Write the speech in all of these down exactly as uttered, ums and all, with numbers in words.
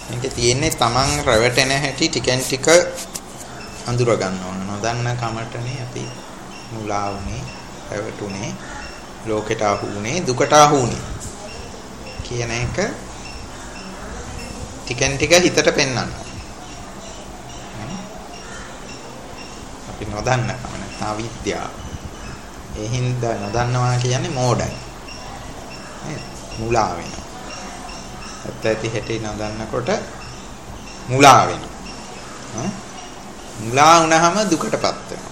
මේකේ තියෙන්නේ Taman රැවටෙන හැටි ටිකෙන් ටික අඳුර ගන්න ඕන. නොදන්න කමටනේ අපි මුලා වුනේ, රැවටුනේ, ලෝකෙට අහු වුනේ, දුකට අහු වුනේ කියන එක ටිකෙන් ටික හිතට පෙන්වන්න. අපි නොදන්න කම නැත්නම් අවිද්‍යාව. ඒ හින්දා නොදන්නවා කියන්නේ මෝඩයි. නේද? මුලා වෙනවා. ඇත්ත ඇති හැටි නොදන්නකොට මුලා වෙනවා. මුලා වුණාම දුකටපත් වෙනවා.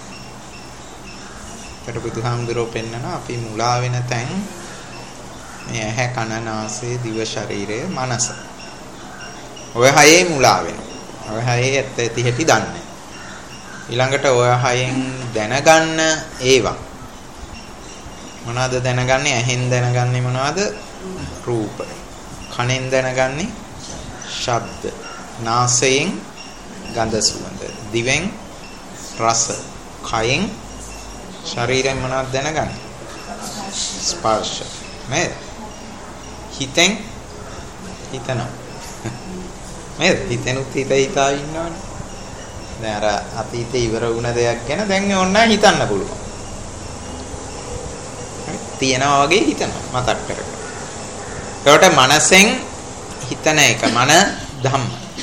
ඒකට බුදුහාමුදුරුවෝ පෙන්නනවා අපි මුලා වෙන තැන් මේ ඇහැ කන නාසය දිව ශරීරය මනස. ඔය හයේ මුලා වෙනවා. ඔය හයේ ඇත්ත ඇති හැටි දන්නේ. ඊළඟට ඔය හයෙන් දැනගන්න ඒවා මොනවද දැනගන්නේ? ඇහෙන් දැනගන්නේ මොනවද? රූප. කනෙන් දැනගන්නේ ශබ්ද. නාසයෙන් ගඳ සුවඳ. දිවෙන් රස. කයෙන් ශරීරයෙන් මොනවද දැනගන්නේ? ස්පර්ශ. නේද? හිතෙන් හිතනවා. නේද? හිතෙනුත් හිත හිතා ඉන්නවනේ. දැන් අර අතීතේ ඉවර වුණ දෙයක් ගැන දැන් ඕන්න හිතන්න පුළුවන්. තියනවා වගේ හිතනවා මතක් කර කර. ඒකට මනසෙන් හිතන එක මන ධම්ම.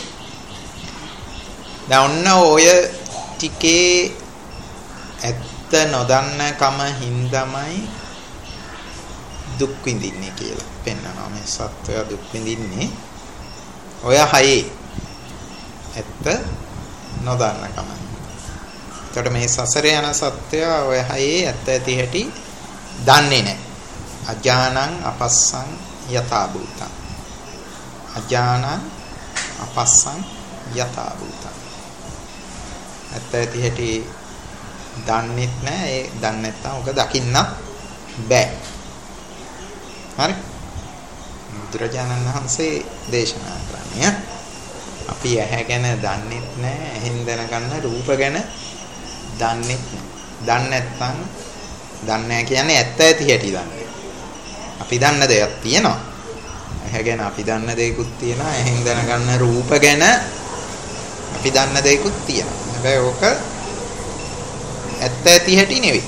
දැන් ඔන්න ඔය ටිකේ ඇත්ත නොදන්න කම හින්දාමයි දුක් විඳින්නේ කියලා පෙන්නනවා. මේ සත්වය දුක් විඳින්නේ ඔය හයේ ඇත්ත නොදන්න කම. ඒකට මේ සසරේ යන සත්වය ඔය හයේ ඇත්ත ඇති හැටි දන්නේ නැහැ. අජානං අපස්සං යථා භූතං. අජානං අපස්සං යථා භූතං. ඇත්ත ඇති හැටි දන්නෙත් නැහැ. ඒ දන්නේ නැත්නම් ඔක දකින්න බෑ. හරි? බුදුරජාණන් වහන්සේ දේශනා කරන්නේ අපි ඇහැ ගැන දන්නෙත් නැහැ. ඇහෙන් දැනගන්න රූප ගැන දන්නෙත් නැහැ. දන්නේ නැත්නම් දන්නේ නැහැ කියන්නේ ඇත්ත ඇති හැටි දන්නේ. අපි දන්න දෙයක් තියෙනවා. ඇහැ ගැන අපි දන්න දෙයක්ත් තියෙනවා. ඇහෙන් දැනගන්න රූප ගැන අපි දන්න දෙයක්ත් තියෙනවා. හැබැයි ඕක ඇත්ත ඇති හැටි නෙවෙයි.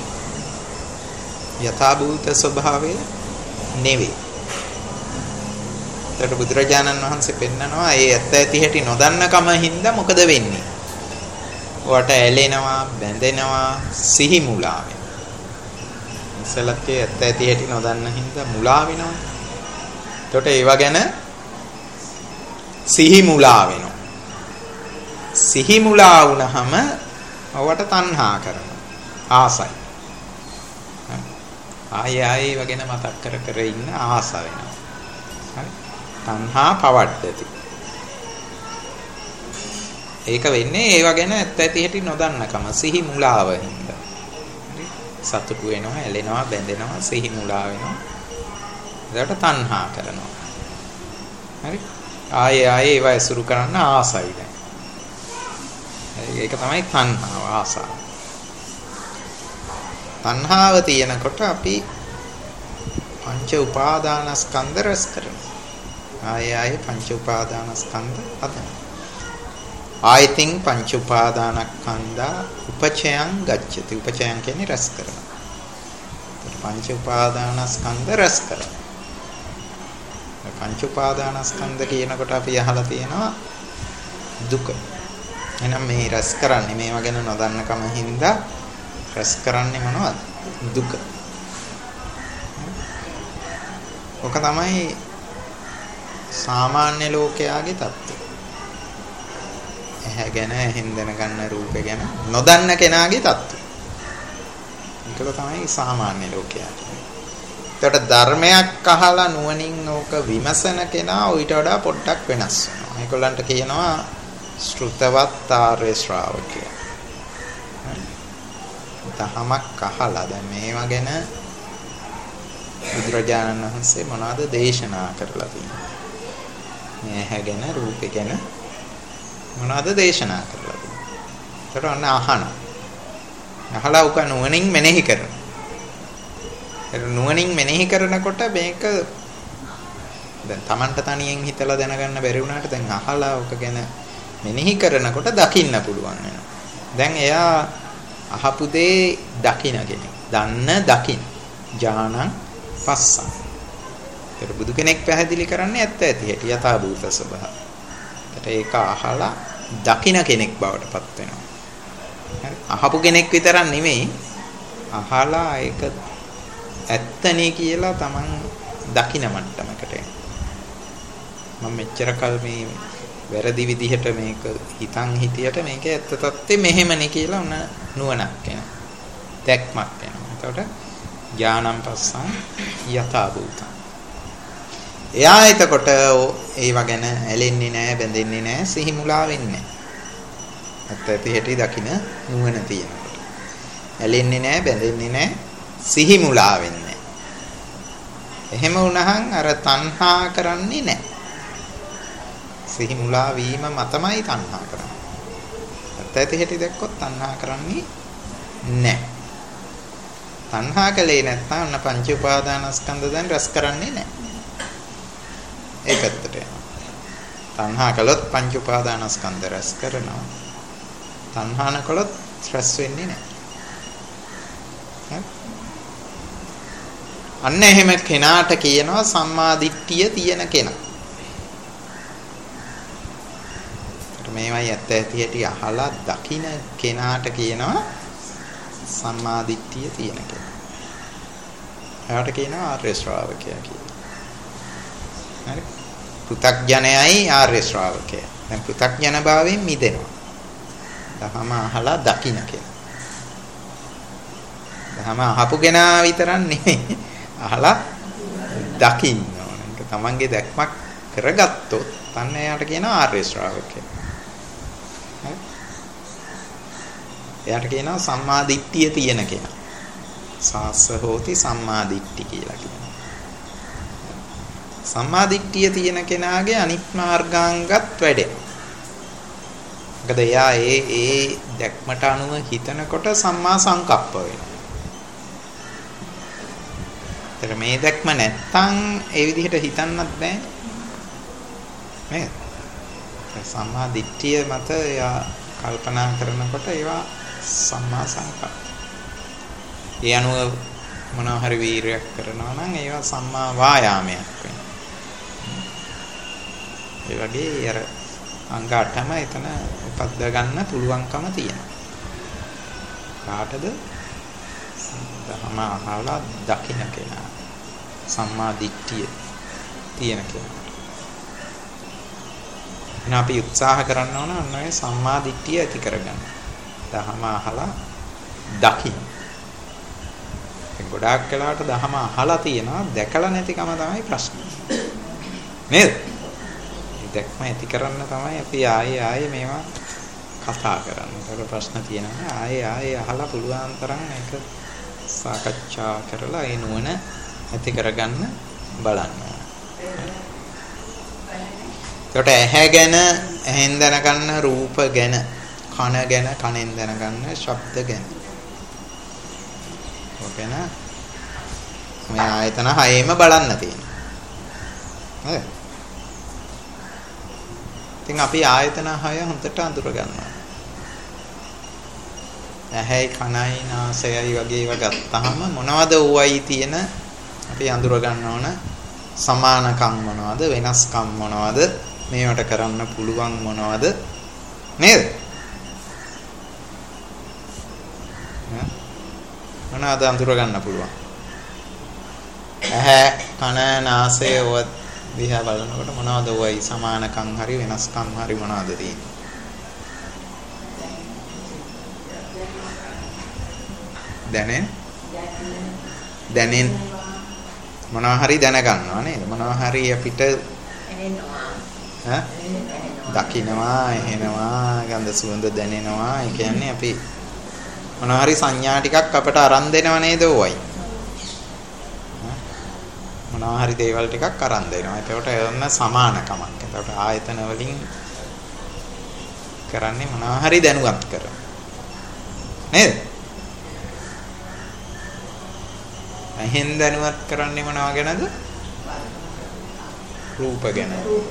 යථාභූත ස්වභාවය නෙවෙයි. ඒකට බුදුරජාණන් වහන්සේ පෙන්නනවා ඒ ඇත්ත ඇති හැටි නොදන්නකම හින්දා මොකද වෙන්නේ? ඔයාට ඇලෙනවා, බැඳෙනවා, සිහි මුලා වෙනවා. ඉස්සලකේ ඇත්ත ඇති හැටි නොදන්න හින්දා මුලා වෙනවා. එතකොට ඒව ගැන සිහි මුලා වෙනවා. සිහි මුලා වුණාම ඔවට තණ්හා කරනවා. ආසයි. ආය ආය ඒව ගැන මතක් කර කර ඉන්න ආස වෙනවා. හරි? තණ්හා පවඩ්ඩති. ඒක වෙන්නේ ඒව ගැන ඇත්ත ඇති හැටි නොදන්නකම සිහි මුලාව හින්දා. හරි? සතුටු වෙනවා, ඇලෙනවා, බැඳෙනවා, සිහි මුලා වෙනවා. ඒකට තණ්හා කරනවා. හරි? ආයේ ආයේ ඒව ඇසුරු කරන්න ආසයි දැන්. ඒක තමයි තණ්හාව, ආසාව. තණ්හාව තියෙනකොට අපි පංච උපාදානස්කන්ධ රැස් කරනවා. ආයේ ආයේ පංච උපාදානස්කන්ධ හදනවා. ආයතින් පංච උපාදානස්කන්ධා උපචයං ගච්ඡති. උපචයං කියන්නේ රැස් කරනවා. පංච උපාදානස්කන්ධ රැස් කරනවා. පංච උපාදානස්කන්ධ කියනකොට අපි අහලා තියෙනවා දුක. එහෙනම් මේ රැස් කරන්නේ මේවා ගැන නොදන්නකම හින්දා රැස් කරන්නේ මොනවද? දුක. ඔක තමයි සාමාන්‍ය ලෝකයාගේ தত্ত্বය. ඇහැ ගැන, ඇහෙන් දැනගන්න රූප ගැන නොදන්න කෙනාගේ தত্ত্বය. ඒක තමයි සාමාන්‍ය ලෝකයා කියන්නේ. ඒකට ධර්මයක් අහලා නුවණින් ඕක විමසන කෙනා ඊට වඩා පොඩ්ඩක් වෙනස් වෙනවා. ඒගොල්ලන්ට කියනවා ශ්‍රුතවත් ආර්ය ශ්‍රාවකයා. දහමක් අහලා දැන් මේවා ගැන බුදුරජාණන් වහන්සේ මොනවද දේශනා කරලා තියෙන්නේ? මේ ඇහැ ගැන, රූප ගැන මොනවද දේශනා කරලා තියෙන්නේ? ඒකට අන්න අහන. අහලා උක නුවණින් මෙනෙහි කරනවා. ඒ නුවණින් මෙනෙහි කරනකොට මේක දැන් Tamanට තනියෙන් හිතලා දැනගන්න බැරි වුණාට දැන් අහලා ඔක ගැන මෙනෙහි කරනකොට දකින්න පුළුවන් වෙනවා. දැන් එයා අහපු දේ දකින්න කෙනෙක්. දන්න දකින්න. ඥානං පස්සං. ඒක බුදු කෙනෙක් පැහැදිලි කරන්නේ ඇත්ත ඇති හැටි යථා භූත ස්වභාවය. ඒකට ඒක අහලා දකින්න කෙනෙක් බවට පත් වෙනවා. හරි. අහපු කෙනෙක් විතරක් නෙමෙයි අහලා ඒක ඇත්තනේ කියලා Taman දකින්න මට්ටමකට එනවා. මම මෙච්චර කල් මේ වැරදි විදිහට මේක හිතන් හිටියට මේක ඇත්ත තත්ත්වෙ මෙහෙමනේ කියලා උන නුවණක් එනවා. දැක්මක් එනවා. එතකොට ඥානං පස්සං යථා භූතං. එයා එතකොට ඒව ගැන ඇලෙන්නේ නැහැ, බැඳෙන්නේ නැහැ, සිහි මුලා වෙන්නේ නැහැ. ඇත්ත ඇති හැටි දකින නුවණ තියෙනකොට. ඇලෙන්නේ නැහැ, බැඳෙන්නේ නැහැ, සිහි මුලා වෙන්නේ නැහැ. එහෙම වුණහන් අර තණ්හා කරන්නේ නැහැ. සිහි මුලා වීම මතමයි තණ්හා කරන්නේ. ඇත්ත ඇති හැටි දැක්කොත් තණ්හා කරන්නේ නැහැ. තණ්හා කලේ නැත්නම් අන්න පංච උපාදානස්කන්ධ දැන් රැස් කරන්නේ නැහැ. ඒ පැත්තට යනවා. තණ්හා කළොත් පංච උපාදානස්කන්ධ රැස් කරනවා. තණ්හා නොකළොත් රැස් වෙන්නේ නැහැ. අන්න එහෙම කෙනාට කියනවා සම්මා දිට්ඨිය තියෙන කෙනා. මේවයි ඇත්ත ඇති හැටි අහලා දකින්න කෙනාට කියනවා සම්මා දිට්ඨිය තියෙන කෙනා. එයාට කියනවා ආර්ය ශ්‍රාවකයා කියලා. හරි. පෘථග්ජනයයි ආර්ය ශ්‍රාවකයා. දැන් පෘථග්ජන භාවයෙන් මිදෙනවා. දහම අහලා දකින්න කෙනා. දහම අහපු කෙනා විතරක් නෙමෙයි. අහලා දකින්න ඕන. ඒක තමන්ගේ දැක්මක් කරගත්තොත් අන්න එයාට කියනවා ආර්ය ශ්‍රාවකයා. එයාට කියනවා සම්මා දිට්ඨිය තියෙන කෙනා. සාස්ස හෝති සම්මා දිට්ඨි කියලා කියනවා. සම්මා දිට්ඨිය තියෙන කෙනාගේ අනිත් මාර්ගාංගත් වැඩෙනවා. මොකද එයා ඒ ඒ දැක්මට අනුව හිතනකොට සම්මා සංකප්ප වෙනවා. ඒතර මේ දැක්ම නැත්තම් ඒ විදිහට හිතන්නත් බෑ. නේද? සම්මා දිට්ඨිය මත එයා කල්පනා කරනකොට ඒවා සම්මා සංකප්ප. ඒ අනුව මොනවා හරි වීරයක් කරනවා නම් ඒවා සම්මා වායාමයක් වෙනවා. ඒ වගේ අර අංග අටම එතන උපද්ද ගන්න පුළුවන්කම තියෙනවා. කාටද? ධර්ම අහලා දකින්න කෙනා. සම්මා දිට්ඨිය තියෙන කෙනා. එහෙනම් අපි උත්සාහ කරන්න ඕන අන්න ඒ සම්මා දිට්ඨිය ඇති කරගන්න. ධර්ම අහලා දකින්න. ඒ ගොඩාක් වෙලාවට ධර්ම අහලා තියෙනවා දැකලා නැතිකම තමයි ප්‍රශ්නේ. නේද? මේ දැක්ම ඇති කරන්න තමයි අපි ආයේ ආයේ මේවා කතා කරන්නේ. ඒකට ප්‍රශ්න තියෙනවා. ආයේ ආයේ අහලා පුළුවන් තරම් ඒක සාකච්ඡා කරලා ඒ නුවණ ඇති කරගන්න බලන්න. ඒකට ඇහැ ගැන ඇහෙන් දැනගන්න, රූප ගැන, කන ගැන කනෙන් දැනගන්න, ශබ්ද ගැන. ඔකන මේ ආයතන හයේම බලන්න තියෙනවා. හරි. ඉතින් අපි ආයතන හය හොඳට අඳුර ගන්නවා. ඇහැයි කනයි නාසයයි වගේ ඒවා ගත්තාම මොනවද ඕවයි තියෙන අපි අඳුර ගන්න ඕන සමානකම් මොනවද, වෙනස්කම් මොනවද, මේවට කරන්න පුළුවන් මොනවද නේද? මොනවද අඳුර ගන්න පුළුවන්? ඇහැ කන නාසය ඔය දිහා බලනකොට මොනවද ඔයයි සමානකම් හරි වෙනස්කම් හරි මොනවද තියෙන්නේ? දැනෙන් දැනෙන් මොනවා හරි දැනගන්නවා නේද? මොනවා හරි අපිට ඈ දකින්නවා, ඇහෙනවා, ගන්ධ සුවඳ දැනෙනවා. ඒ කියන්නේ අපි මොනවා හරි සංඥා ටිකක් අපට අරන් දෙනව නේද ඔයයි? මොනවා හරි දේවල් ටිකක් අරන් දෙනවා. ඒකට එන්න සමානකමක්. ඒකට ආයතන වලින් කරන්නේ මොනවා හරි දැනුවත් කර. නේද? එහෙන් දැනුවත් කරන්නේ මොනවා ගැනද? රූප ගැන.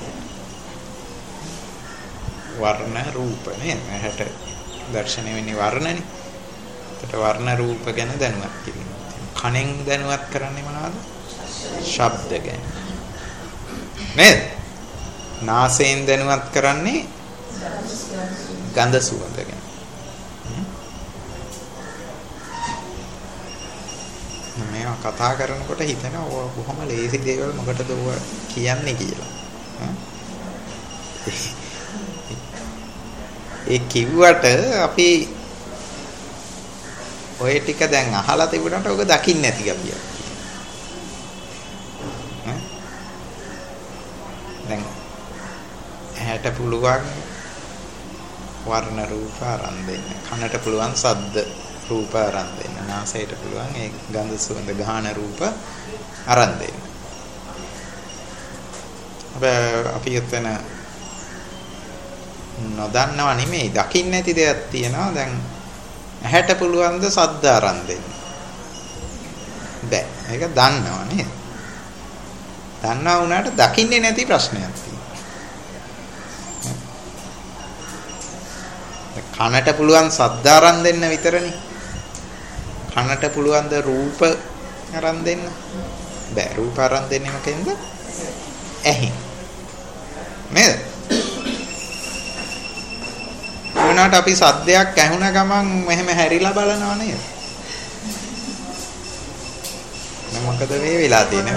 වර්ණ රූප නේද? ඇහැට දර්ශනය වෙන්නේ වර්ණනේ. ඒකට වර්ණ රූප ගැන දැනුවත් කිරීම. කනෙන් දැනුවත් කරන්නේ මොනවද? ශබ්ද ගැන. නේද? නාසයෙන් දැනුවත් කරන්නේ ගන්ධ සුවඳ ගැන. මේවා කතා කරනකොට හිතෙනවා ඔය බොහොම ලේසි දේවල් මොකටද ඔය කියන්නේ කියලා. ඒ කිව්වට අපි ඔය ටික දැන් අහලා තිබුණාට ඔක දකින්නේ නැති ගතියක්. දැන් ඇහැට පුළුවන් වර්ණ රූප අරන් දෙන්න. කනට පුළුවන් ශබ්ද රූප අරන් දෙන්න. නාසයට පුළුවන් ඒ ගන්ධ සුවඳ ගාහන රූප අරන් දෙන්න. අපි එතන නොදන්නව නෙමෙයි දකින්න නැති දෙයක් තියෙනවා. දැන් ඇහැට පුළුවන් ද ශබ්ද අරන් දෙන්න. බෑ. ඒක දන්නව නේද? දන්නවා වුණාට දකින්නේ නැති ප්‍රශ්නයක් තියෙනවා. කනට පුළුවන් ශබ්ද අරන් දෙන්න විතරනේ. කනට පුළුවන් ද රූප අරන් දෙන්න? බෑ. රූප අරන් දෙන්නේ මොකෙන්ද? ඇහෙන්. නේද? වුණාට අපි සද්දයක් ඇහුණ ගමන් මෙහෙම හැරිලා බලනවා නේද? මොකද මේ වෙලා තියෙන්නේ?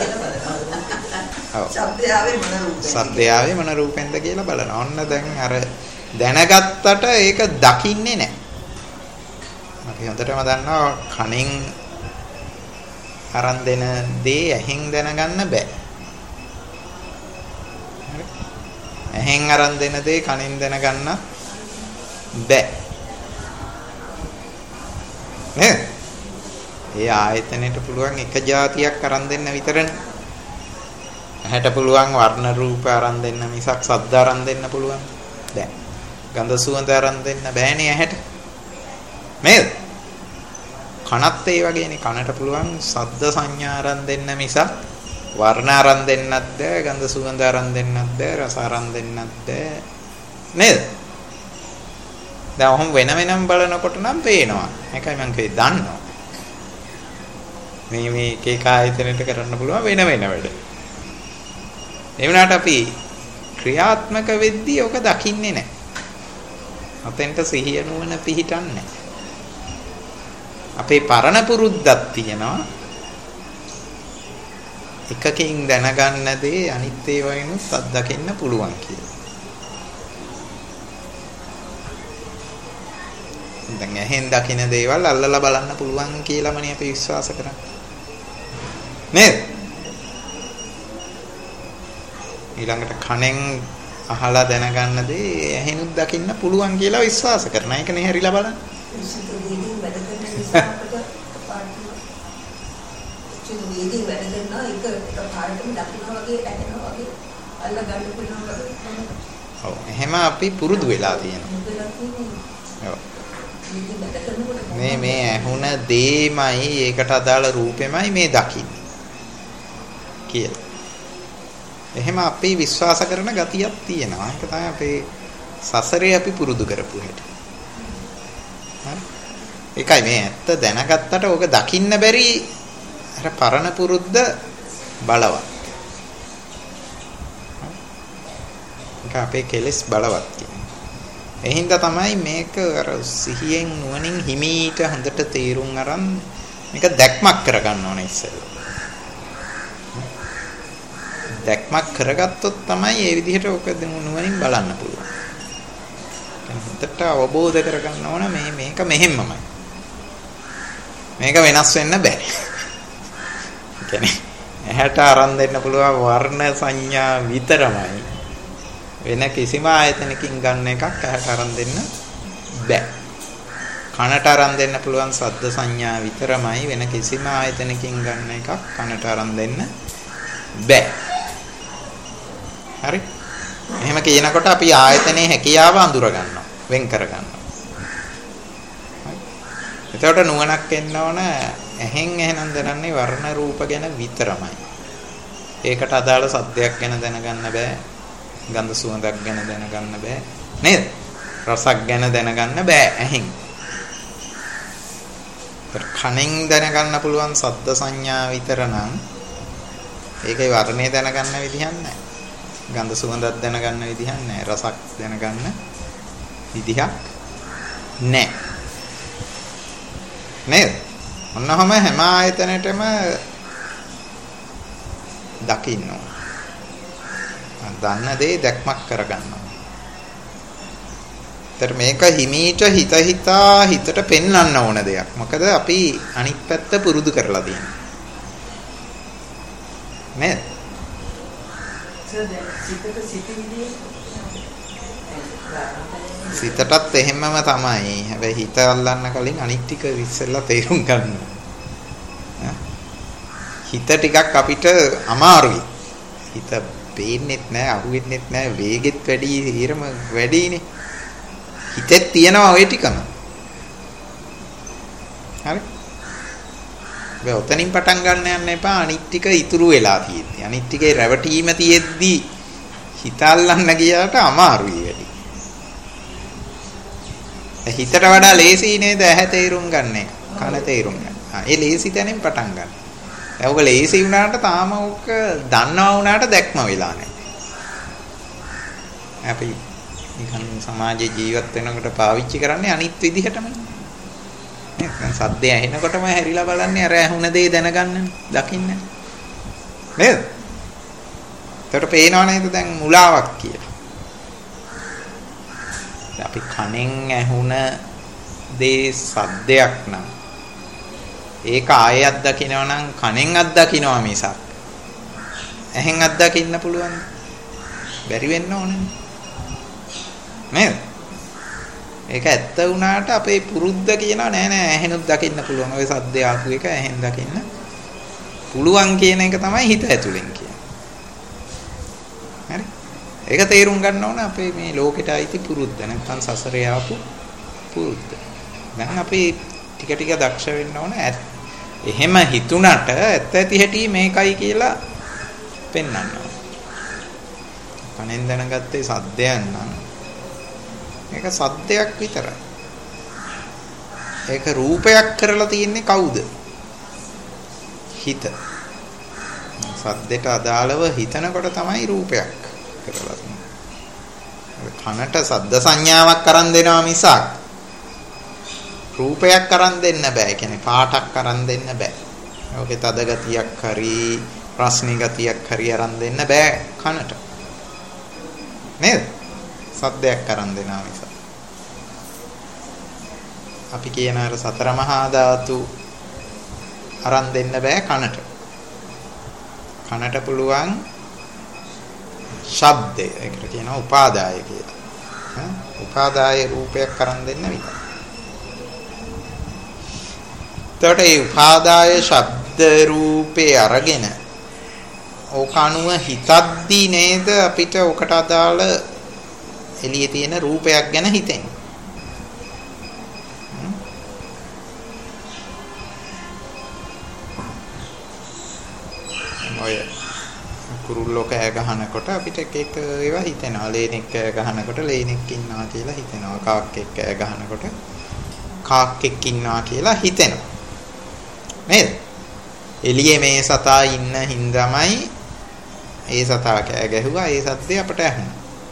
ඔව්. සද්දයාවේ මොන රූපෙන්ද? සද්දයාවේ මොන රූපෙන්ද කියලා බලනවා. ඔන්න දැන් අර දැනගත්තට ඒක දකින්නේ නැහැ. අපි හොඳටම දන්නවා කනෙන් අරන් දෙන දේ ඇහෙන් දැනගන්න බෑ. හරි? ඇහෙන් අරන් දෙන දේ කනෙන් දැනගන්න බෑ. නේද? ඒ ආයතනෙට පුළුවන් එක જાතියක් අරන් දෙන්න විතරනේ. ඇහැට පුළුවන් වර්ණ රූප අරන් දෙන්න මිසක් ශබ්ද අරන් දෙන්න පුළුවන් බෑ. ගන්ධ සුවඳ අරන් දෙන්න බෑනේ ඇහැට. නේද? කනත් ඒ වගේනේ. කනට පුළුවන් ශබ්ද සංඥා අරන් දෙන්න මිසක් වර්ණ අරන් දෙන්නත් බෑ, ගන්ධ සුවඳ අරන් දෙන්නත් බෑ, රස අරන් දෙන්නත් බෑ. නේද? දැන් ඔහොම වෙන වෙනම බලනකොට නම් පේනවා. ඒකයි මම කිව්වේ දන්නවා. මේ මේ එක එක ආයතනයට කරන්න පුළුවන් වෙන වෙන වැඩ. ඒ වුණාට අපි ක්‍රියාත්මක වෙද්දී ඔක දකින්නේ නැහැ. අතෙන්ට සිහිය නුවණ පිහිටන්නේ නැහැ. අපේ පරණ පුරුද්දක් තියෙනවා. එකකින් දැනගන්න දේ අනිත් ඒවායිනුත් අත්දකින්න පුළුවන් කියලා. දැන් ඇහෙන් දකින දේවල් අල්ලලා බලන්න පුළුවන් කියලාමනේ අපි විශ්වාස කරන්නේ. නේද? ඊළඟට කනෙන් අහලා දැනගන්න දේ ඇහෙනුත් දකින්න පුළුවන් කියලා විශ්වාස කරනවා. ඒකනේ හැරිලා බලන්න. ඔව් එහෙම අපි පුරුදු වෙලා තියෙනවා. ඔව් මේ මේ ඇහුණ දේමයි ඒකට අදාළ රූපෙමයි මේ දකින්නේ කියලා. එහෙම අපි විශ්වාස කරන ගතියක් තියෙනවා. ඒක තමයි අපේ සසරේ අපි පුරුදු කරපු හැටි. හරි. ඒකයි මේ ඇත්ත දැනගත්තට ඕක දකින්න බැරි අර පරණ පුරුද්ද බලවත්. ඒක අපේ කෙලෙස් බලවත් කියන්නේ. ඒ හින්දා තමයි මේක අර සිහියෙන් නුවණින් හිමීට හොඳට තේරුම් අරන් මේක දැක්මක් කරගන්න ඕනේ ඉස්සෙල්ලා. දැක්මක් කරගත්තොත් තමයි මේ විදිහට ඔක නුවණින් බලන්න පුළුවන්. හොඳට අවබෝධ කරගන්න ඕන මේ මේක මෙහෙම්මමයි. මේක වෙනස් වෙන්න බෑ. කියන්නේ ඇහැට අරන් දෙන්න පුළුවන් වර්ණ සංඥා විතරමයි. වෙන කිසිම ආයතනකින් ගන්න එකක් ඇහැට අරන් දෙන්න බෑ. කනට අරන් දෙන්න පුළුවන් ශබ්ද සංඥා විතරමයි. වෙන කිසිම ආයතනකින් ගන්න එකක් කනට අරන් දෙන්න බෑ. හරි? එහෙම කියනකොට අපි ආයතනයේ හැකියාව අඳුර ගන්නවා, වෙන් කර ගන්නවා. හරි? එතකොට නුවණක් එන්න ඕන ඇහෙන් එහෙනම් දැනන්නේ වර්ණ රූප ගැන විතරමයි. ඒකට අදාළ සද්දයක් ගැන දැනගන්න බෑ. ගන්ධ සුවඳක් ගැන දැනගන්න බෑ. නේද? රසක් ගැන දැනගන්න බෑ ඇහෙන්. කනෙන් දැනගන්න පුළුවන් සද්ද සංඥා විතර නම් ඒකේ වර්ණය දැනගන්න විදිහක් නැහැ. ගන්ධ සුවඳක් දැනගන්න විදිහක් නැහැ. රසක් දැනගන්න විදිහක් නැහැ. නේද? ඔන්නවම හැම ආයතනෙටම දකින්න ඕන. දන්න දේ දැක්මක් කරගන්නවා. ඒතර මේක හිමීට හිත හිතා හිතට පෙන්වන්න ඕන දෙයක්. මොකද අපි අනිත් පැත්ත පුරුදු කරලා තියෙනවා. නේද? සිතටත් එහෙමම තමයි. හැබැයි හිත අල්ලන්න කලින් අනිත් ටික ඉස්සෙල්ලා තේරුම් ගන්න. හිත ටිකක් අපිට අමාරුයි. හිත පේන්නෙත් නැහැ, අහුවෙන්නෙත් නැහැ, වේගෙත් වැඩි, ඊරම වැඩිනේ. හිතෙත් තියනවා ওই ටිකම. හරි? මේ ඔතනින් පටන් ගන්න යන්න එපා. අනිත් ටික ඉතුරු වෙලා තියෙද්දි. අනිත් ටිකේ රැවටීම තියෙද්දි හිත අල්ලන්න ගියාට අමාරුයි වැඩි. හිතට වඩා ලේසි නේද ඇහැ තේරුම් ගන්න එක. කන තේරුම් ගන්න. ආ ඒ ලේසි තැනින් පටන් ගන්න. දැන් ඔක ලේසි වුණාට තාම ඔක දන්නවා වුණාට දැක්ම වෙලා නැහැ. අපි නිකන් සමාජයේ ජීවත් වෙනකොට පාවිච්චි කරන්නේ අනිත් විදිහටමනේ. නේද? දැන් සද්දය ඇහෙනකොටම හැරිලා බලන්නේ අර ඇහුණ දේ දැනගන්නනේ, දකින්නේ. නේද? ඒකට පේනව නේද දැන් මුලාවක් කියලා. අපි කනෙන් ඇහුණ දේ සද්දයක් නම් ඒක ආයෙ අත්දකින්නවා නම් කනෙන් අත්දකින්නවා මිසක් ඇහෙන් අත්දකින්න පුළුවන් බැරි වෙන්න ඕනේ නේද? ඒක ඇත්ත වුණාට අපේ පුරුද්ද කියනවා නෑ නෑ ඇහෙනුත් දකින්න පුළුවන්. ඔය සද්දේ ආපු එක ඇහෙන් දකින්න පුළුවන් කියන එක තමයි හිත ඇතුලෙන් කියන්නේ. හරි? ඒක තේරුම් ගන්න ඕන අපේ මේ ලෝකෙට අයිති පුරුද්ද. නැත්නම් සසරේ ආපු පුරුද්ද. දැන් අපි ටික ටික දක්ෂ වෙන්න ඕන. එහෙම හිතුණට ඇත්ත ඇති හැටි මේකයි කියලා පෙන්වන්න ඕන. කනෙන් දැනගත්තේ සද්දයක් නම් ඒක සද්දයක් විතරයි. ඒක රූපයක් කරලා තියෙන්නේ කවුද? හිත. සද්දයට අදාළව හිතනකොට තමයි රූපයක් කරලා තියෙන්නේ. කනට සද්ද සංඥාවක් අරන් දෙනවා මිසක් රූපයක් අරන් දෙන්න බෑ. කියන්නේ පාටක් අරන් දෙන්න බෑ. ඔකේ තද ගතියක් හරි රස්නී ගතියක් හරි අරන් දෙන්න බෑ කනට. නේද? සද්දයක් අරන් දෙනවා මිසක්. අපි කියන අර සතර මහා ධාතු අරන් දෙන්න බෑ කනට. කනට පුළුවන් ශබ්දය. ඒකට කියනවා උපාදාය කියලා. ඈ උපාදාය රූපයක් අරන් දෙන්න විතරයි. එතකොට මේ උපාදාය ශබ්ද රූපේ අරගෙන ඕක අනුව හිතද්දී නේද අපිට ඔකට අදාළ එළියේ තියෙන රූපයක් ගැන හිතෙන්නේ. ඔය කුරුල්ලෝ කෑ ගහනකොට අපිට එක එක ඒවා හිතෙනවා. ලේනෙක් කෑ ගහනකොට ලේනෙක් ඉන්නවා කියලා හිතෙනවා. කාක්කෙක් කෑ ගහනකොට කාක්කෙක් ඉන්නවා කියලා හිතෙනවා. නේද? එළියේ මේ සතා ඉන්න හින්දාමයි ඒ සතා කෑ ගැහුවා. ඒ සද්දේ අපට ඇහුණා.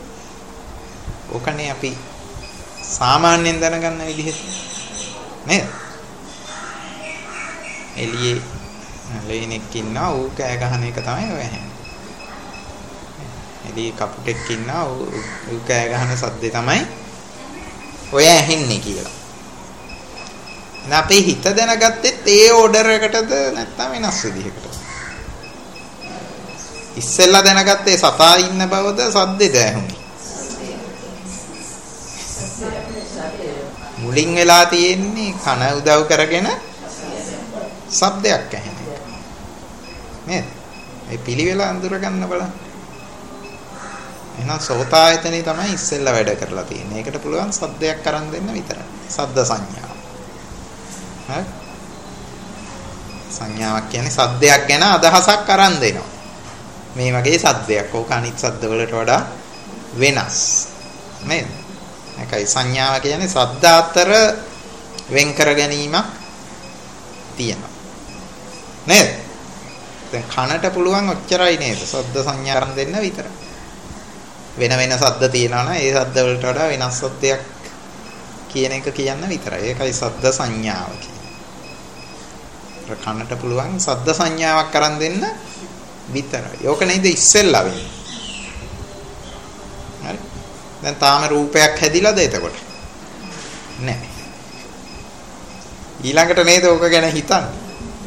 ඕකනේ අපි සාමාන්‍යයෙන් දැනගන්න විදිහ නේද? එළියේ ලේනෙක් ඉන්නවා ඌ කෑ ගහන එක තමයි ඔය ඇහෙන්නේ. එළියේ කපුටෙක් ඉන්නවා ඌ කෑ ගහන සද්දේ තමයි ඔය ඇහෙන්නේ කියලා. දැන් අපේ හිත දැනගත්තෙත් ඒ ඕඩර් එකටද නැත්නම් වෙනස් විදිහකට? ඉස්සෙල්ලා දැනගත්තේ සතා ඉන්න බවද සද්දෙද ඇහුනේ? මුලින් වෙලා තියෙන්නේ කන උදව් කරගෙන ශබ්දයක් ඇහෙන එක. නේද? ඒ පිළිවෙල අඳුර ගන්න බලන්න. එහෙනම් සෝතායතනෙ තමයි ඉස්සෙල්ලා වැඩ කරලා තියෙන්නේ. ඒකට පුළුවන් ශබ්දයක් අරන් දෙන්න විතරයි. ශබ්ද සංඥාව. හරි? සංඥාවක් කියන්නේ ශබ්දයක් ගැන අදහසක් අරන් දෙනවා. මේ වගේ සද්දයක්. ඕක අනිත් සද්ද වලට වඩා වෙනස්. නේද? ඒකයි සංඥාව කියන්නේ සද්ද අතර වෙන් කර ගැනීමක් තියෙනවා. නේද? දැන් කනට පුළුවන් ඔච්චරයි නේද? සද්ද සංඥා අරන් දෙන්න විතරයි. වෙන වෙන සද්ද තියෙනවා නම් ඒ සද්ද වලට වඩා වෙනස් සද්දයක් කියන එක කියන්න විතරයි. ඒකයි සද්ද සංඥාව කියන්නේ. කනට පුළුවන් සද්ද සංඥාවක් අරන් දෙන්න විතරයි. ඕක නේද ඉස්සෙල්ලා වෙන්නේ. හරි. දැන් තාම රූපයක් හැදිලාද එතකොට? නැහැ. ඊළඟට නේද ඕක ගැන හිතන්නේ.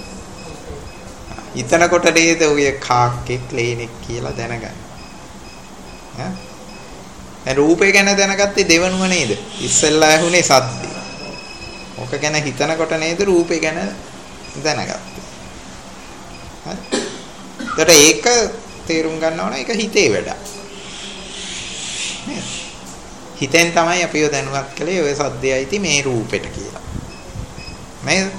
හිතනකොට නේද ඔය කාක්කෙක් ලේනෙක් කියලා දැනගන්නේ. ඈ? ඒ රූපේ ගැන දැනගත්තේ දෙවනුව නේද? ඉස්සෙල්ලා ඇහුනේ සද්දේ. ඕක ගැන හිතනකොට නේද රූපේ ගැන දැනගත්තේ. හරි. ඒතර ඒක තේරුම් ගන්න ඕන ඒක හිතේ වැඩ. නේද? හිතෙන් තමයි අපිව දැනුවත් කළේ ඔය සද්දයයි ති මේ රූපෙට කියලා. නේද?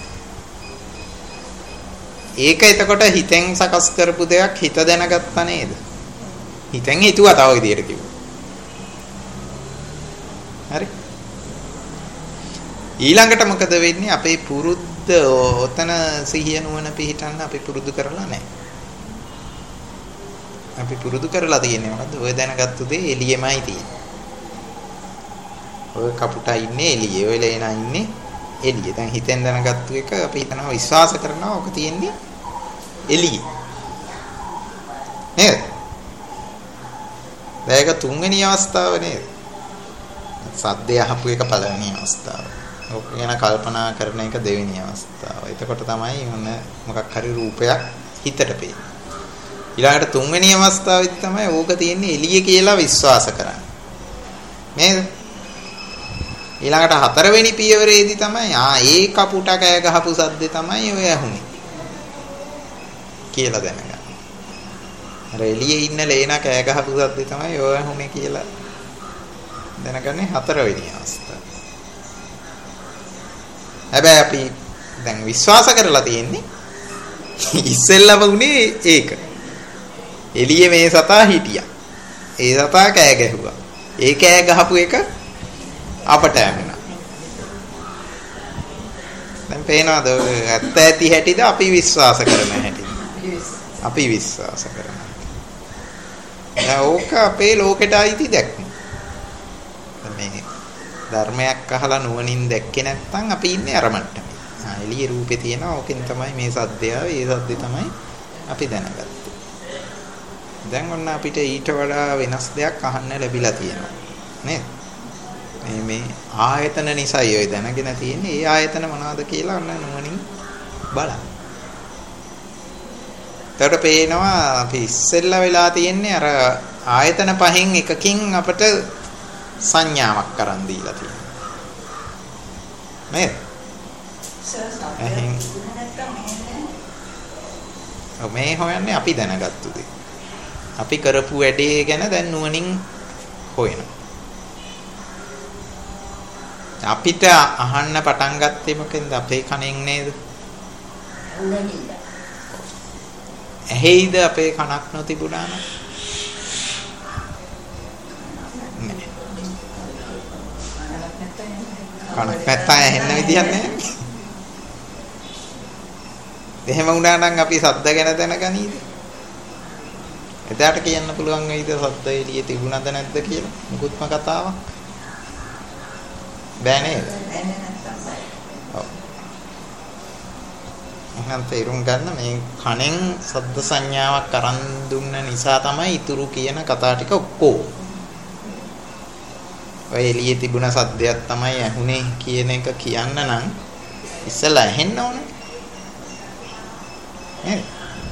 ඒක එතකොට හිතෙන් සකස් කරපු දෙයක් හිත දැනගත්තා නේද? හිතෙන් හිතුවා තව විදියට කිව්වා. හරි. ඊළඟට මොකද වෙන්නේ? අපේ පුරුද්ද ඔතන සිහිය නුවණ පිහිටන්න අපි පුරුදු කරලා නැහැ. අපි පුරුදු කරලා තියෙන්නේ මොකද්ද? ඔය දැනගත්තු දේ එළියෙමයි තියෙන්නේ. ඔය කපුටා ඉන්නේ එළියේ. ඔය ලේනා ඉන්නේ එළියේ. දැන් හිතෙන් දැනගත්තු එක අපි හිතනවා විශ්වාස කරනවා ඔක තියෙන්නේ එළියේ. නේද? දැන් ඒක තුන්වෙනි අවස්ථාව නේද? සද්දය අහපු එක පළවෙනි අවස්ථාව. ඔක ගැන කල්පනා කරන එක දෙවෙනි අවස්ථාව. එතකොට තමයි මොන මොකක් හරි රූපයක් හිතට පේන්නේ. ඊළඟට තුන්වෙනි අවස්ථාවෙදි තමයි ඕක තියෙන්නේ එළියේ කියලා විශ්වාස කරන්නේ. නේද? ඊළඟට හතරවෙනි පියවරේදී තමයි ආ ඒ කපුට කෑ ගහපු සද්දේ තමයි ඔය ඇහුනේ කියලා දැනගන්න. අර එළියේ ඉන්න ලේනා කෑ ගහපු සද්දේ තමයි ඔය ඇහුනේ කියලා දැනගන්නේ හතරවෙනි අවස්ථාව. හැබැයි අපි දැන් විශ්වාස කරලා තියෙන්නේ ඉස්සෙල්ලම උනේ ඒක. එළියේ මේ සතා හිටියා. ඒ සතා කෑ ගැහුවා. ඒ කෑ ගහපු එක අපට ඇහුණා. දැන් පේනවද ඇත්ත ඇති හැටිද අපි විශ්වාස කරන හැටිද? අපි විශ්වාස කරනවා. දැන් ඕක අපේ ලෝකෙට අයිති දැක්ම. මේ ධර්මයක් අහලා නුවණින් දැක්කේ නැත්නම් අපි ඉන්නේ අර මට්ටමේ. ආ එළියේ රූපේ තියෙනවා. ඕකෙන් තමයි මේ සද්දය ආවේ. ඒ සද්දේ තමයි අපි දැනගත්තේ. දැන් ඔන්න අපිට ඊට වඩා වෙනස් දෙයක් අහන්න ලැබිලා තියෙනවා. නේද? මේ මේ ආයතන නිසායි ඔය දැනගෙන තියෙන්නේ. ඒ ආයතන මොනවද කියලා ඔන්න නුවණින් බලන්න. එතකොට පේනවා අපි ඉස්සෙල්ලා වෙලා තියෙන්නේ අර ආයතන පහෙන් එකකින් අපිට සංඥාවක් කරන් දීලා තියෙනවා. නේද? එහෙන් මේ හොයන්නේ අපි දැනගත්තු දේ. අපි කරපු වැඩේ ගැන දැන් නුවණින් හොයනවා. අපිට අහන්න පටන් ගත්තේ මොකෙන්ද? අපේ කනෙන් නේද? ඇහෙයිද අපේ කනක් නොතිබුණා නම්? නෑ. කනක් නැත්තම් ඇහෙන්න විදියක් නෑ. එහෙම වුණා නම් අපි ශබ්ද ගැන දැනගනීද? එදාට කියන්න පුළුවන් වෙයිද ශබ්ද එළියේ තිබුණාද නැද්ද කියලා? මුකුත්ම කතාවක් බෑ නේද? ඔව්. මම තේරුම් ගන්න මේ කණෙන් ශබ්ද සංඥාවක් අරන් දුන්න නිසා තමයි ඉතුරු කියන කතා ටික ඔක්කොම. ඔය එළියේ තිබුණ සද්දයක් තමයි ඇහුනේ කියන එක කියන්න නම් ඉස්සලා ඇහෙන්න ඕනේ. නේද?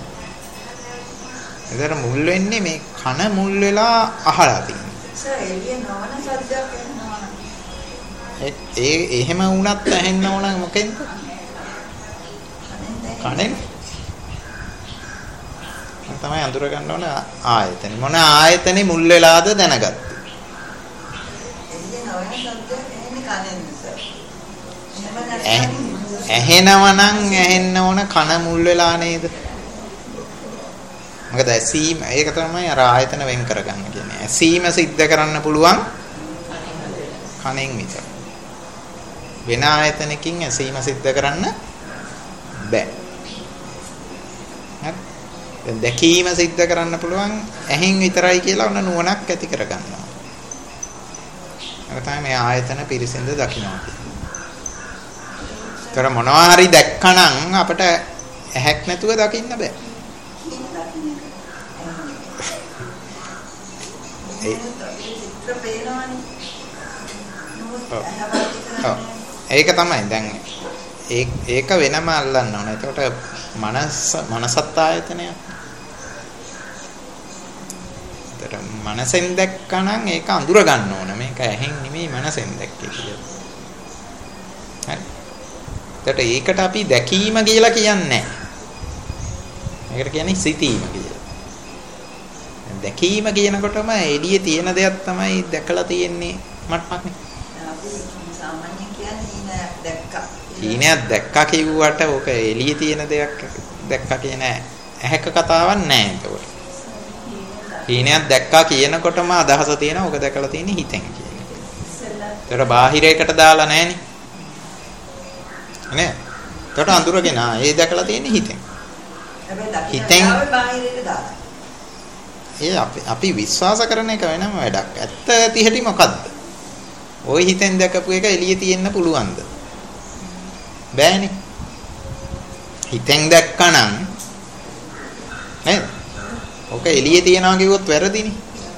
ඒතර මුල් වෙන්නේ මේ කන මුල් වෙලා අහලා තියෙනවා. සර් එළියේ නොවන සද්දයක් එනවා. ඒ එහෙම වුණත් ඇහෙන්න ඕන මොකෙන්ද? කනෙන්. තමයි අඳුර ගන්න ඕන ආයතන. මොන ආයතනේ මුල් වෙලාද දැනගත්තේ. එළියේ නොවන සද්දයක් එන්නේ කනෙන් සර්. ඇහෙනව නම් ඇහෙන්න ඕන කන මුල් වෙලා නේද? මොකද ඇසීම ඒක තමයි අර ආයතන වෙන් කරගන්න කියන්නේ. ඇසීම සිද්ධ කරන්න පුළුවන් කණෙන් විතර. වෙන ආයතනකින් ඇසීම සිද්ධ කරන්න බෑ. හරි. දැන් දැකීම සිද්ධ කරන්න පුළුවන් ඇහෙන් විතරයි කියලා ඔන්න නුවණක් ඇති කරගන්නවා. ඒක තමයි මේ ආයතන පිරිසිඳ දකින්නවා කියන්නේ. ඒතර මොනවා හරි දැක්කනම් අපිට ඇහැක් නැතුව දකින්න බෑ. ඒක තමයි දැන් ඒක වෙනම අල්ලන්න ඕන. එතකොට මනස මනසත් ආයතනයක්. ඒතර මනසෙන් දැක්කනම් ඒක අඳුර ගන්න ඕන. මේක ඇහෙන් නෙමෙයි මනසෙන් දැක්කේ කියලා. හරි. එතකොට ඒකට අපි දැකීම කියලා කියන්නේ නැහැ. ඒකට කියන්නේ සිතීම කියලා. දැකීම කියනකොටම එළියේ තියෙන දෙයක් තමයි දැකලා තියෙන්නේ මට්ටමක් නේ. අපි සාමාන්‍යයෙන් කියන්නේ දැක්කා. හීනයක් දැක්කා කිව්වට ඕක එළියේ තියෙන දෙයක් දැක්කා කියන ඇහැක කතාවක් නෑ ඒකට. හීනයක් දැක්කා කියනකොටම අදහස තියෙනවා ඕක දැකලා තියෙන්නේ හිතෙන් කියන එක. ඒතර බාහිරයකට දාලා නෑනේ. නේ? ඒකට අඳුරගෙන ආ ඒ දැකලා තියෙන්නේ හිතෙන්. හැබැයි හිතෙන් බාහිරයට දාලා. ඒ අපි අපි විශ්වාස කරන එක වෙනම වැඩක්. ඇත්ත ඇති හැටි මොකද්ද? ওই හිතෙන් දැකපු එක එළියේ තියෙන්න පුළුවන්ද? බෑනේ. හිතෙන් දැක්කනම් නේද? ඔක එළියේ තියනවා කිව්වොත් වැරදිනේ.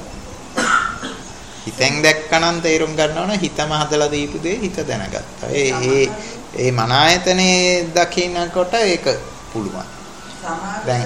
හිතෙන් දැක්කනම් තේරුම් ගන්න ඕන හිතම හදලා දීපු දේ හිත දැනගත්තා. ඒ ඒ ඒ මන ආයතනේ දකින්නකොට ඒක පුළුවන්. දැන්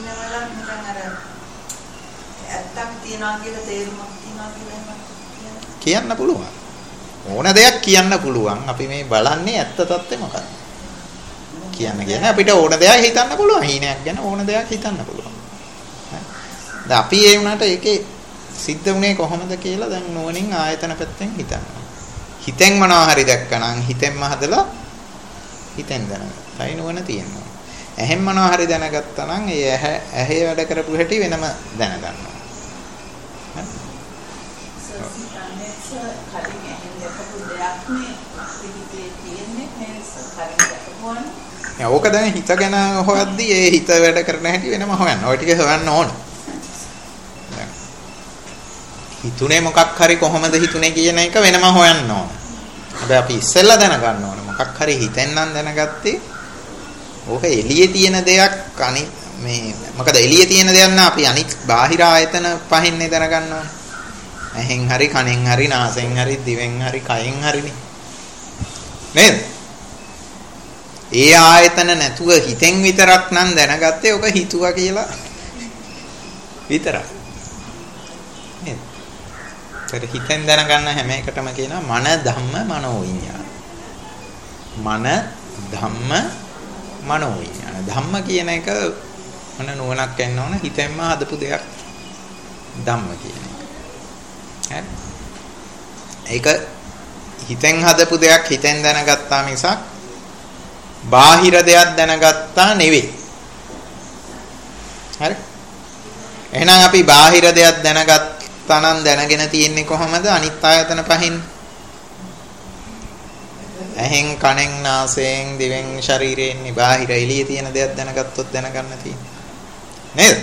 ඇත්තක් තියනවා කියලා තේරුමක් තියනවා කියලා කියන්න පුළුවන්. ඕන දෙයක් කියන්න පුළුවන්. අපි මේ බලන්නේ ඇත්ත తත්ත්වය මොකක්ද? කියන්න කියන්නේ අපිට ඕන දෙයක් හිතන්න පුළුවන්. හීනයක් ගැන ඕන දෙයක් හිතන්න පුළුවන්. දැන් අපි ඒ වුණාට ඒකේ සිද්ධ වුණේ කොහොමද කියලා දැන් නුවණින් ආයතන පැත්තෙන් හිතනවා. හිතෙන් මොනවා හරි දැක්කනම් හිතෙන්ම හදලා හිතෙන් දැනගන්න. ඒ නුවණ තියෙනවා. ඇහෙන් මොනවා හරි දැනගත්තා නම් ඒ ඇහැ ඇහි වැඩ කරපු හැටි වෙනම දැනගන්නවා. යා ඕක දැන් හිත ගැන හොයද්දී ඒ හිත වැඩ කරන හැටි වෙනම හොයන්න. ඔය ටික හොයන්න ඕන. දැන් හිතුනේ මොකක් හරි කොහොමද හිතුනේ කියන එක වෙනම හොයන්න ඕන. හැබැයි අපි ඉස්සෙල්ලා දැනගන්න ඕන මොකක් හරි හිතෙන් නම් දැනගත්තේ ඕක එළියේ තියෙන දෙයක් අනිත් මේ මොකද එළියේ තියෙන දෙයක් නා අපි අනිත් බාහිර ආයතන පහින්නේ දැනගන්න ඕන. ඇහෙන් හරි කනෙන් හරි නාසයෙන් හරි දිවෙන් හරි කයෙන් හරිනේ. නේද? ඒ ආයතන නැතුව හිතෙන් විතරක් නම් දැනගත්තේ ඔක හිතුවා කියලා විතරයි. නේද? ඒතර හිතෙන් දැනගන්න හැම එකටම කියනවා මන ධම්ම මනෝ විඤ්ඤාණ. මන ධම්ම මනෝ විඤ්ඤාණ. ධම්ම කියන එක මොන නුවණක් එන්න ඕන හිතෙන්ම හදපු දෙයක් ධම්ම කියන එක. හරි? ඒක හිතෙන් හදපු දෙයක් හිතෙන් දැනගත්තා මිසක් බාහිර දෙයක් දැනගත්තා නෙවෙයි. හරි? එහෙනම් අපි බාහිර දෙයක් දැනගත්තා නම් දැනගෙන තියෙන්නේ කොහමද? අනිත් ආයතන පහින්. ඇහෙන් කනෙන් නාසයෙන් දිවෙන් ශරීරයෙන් බාහිර එළියේ තියෙන දෙයක් දැනගත්තොත් දැනගන්න තියෙන්නේ. නේද?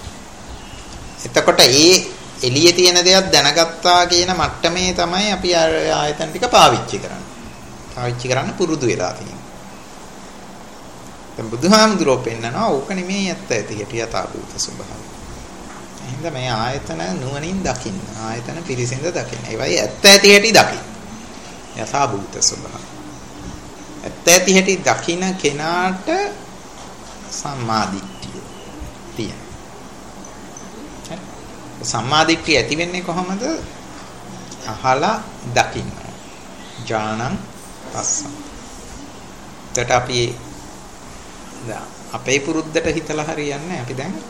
එතකොට ඒ එළියේ තියෙන දෙයක් දැනගත්තා කියන මට්ටමේ තමයි අපි ආයතන ටික පාවිච්චි කරන්නේ. පාවිච්චි කරන්න පුරුදු වෙලා තියෙන්නේ. දැන් බුදුහාමුදුරුවෝ පෙන්නනවා ඕක නෙමෙයි ඇත්ත ඇති හැටි යථාභූත ස්වභාවය. එහෙනම් මේ ආයතන නුවණින් දකින්න. ආයතන පිරිසිඳ දකින්න. ඒවයි ඇත්ත ඇති හැටි දකින්න. යථාභූත ස්වභාවය. ඇත්ත ඇති හැටි දකින්න කෙනාට සම්මාදිට්ඨිය තියෙනවා. හරි? සම්මාදිට්ඨිය ඇති වෙන්නේ කොහොමද? අහලා දකින්න. ඥානං පස්සම්. ඒකට අපි අපේ පුරුද්දට හිතලා හරියන්නේ අපි දැන්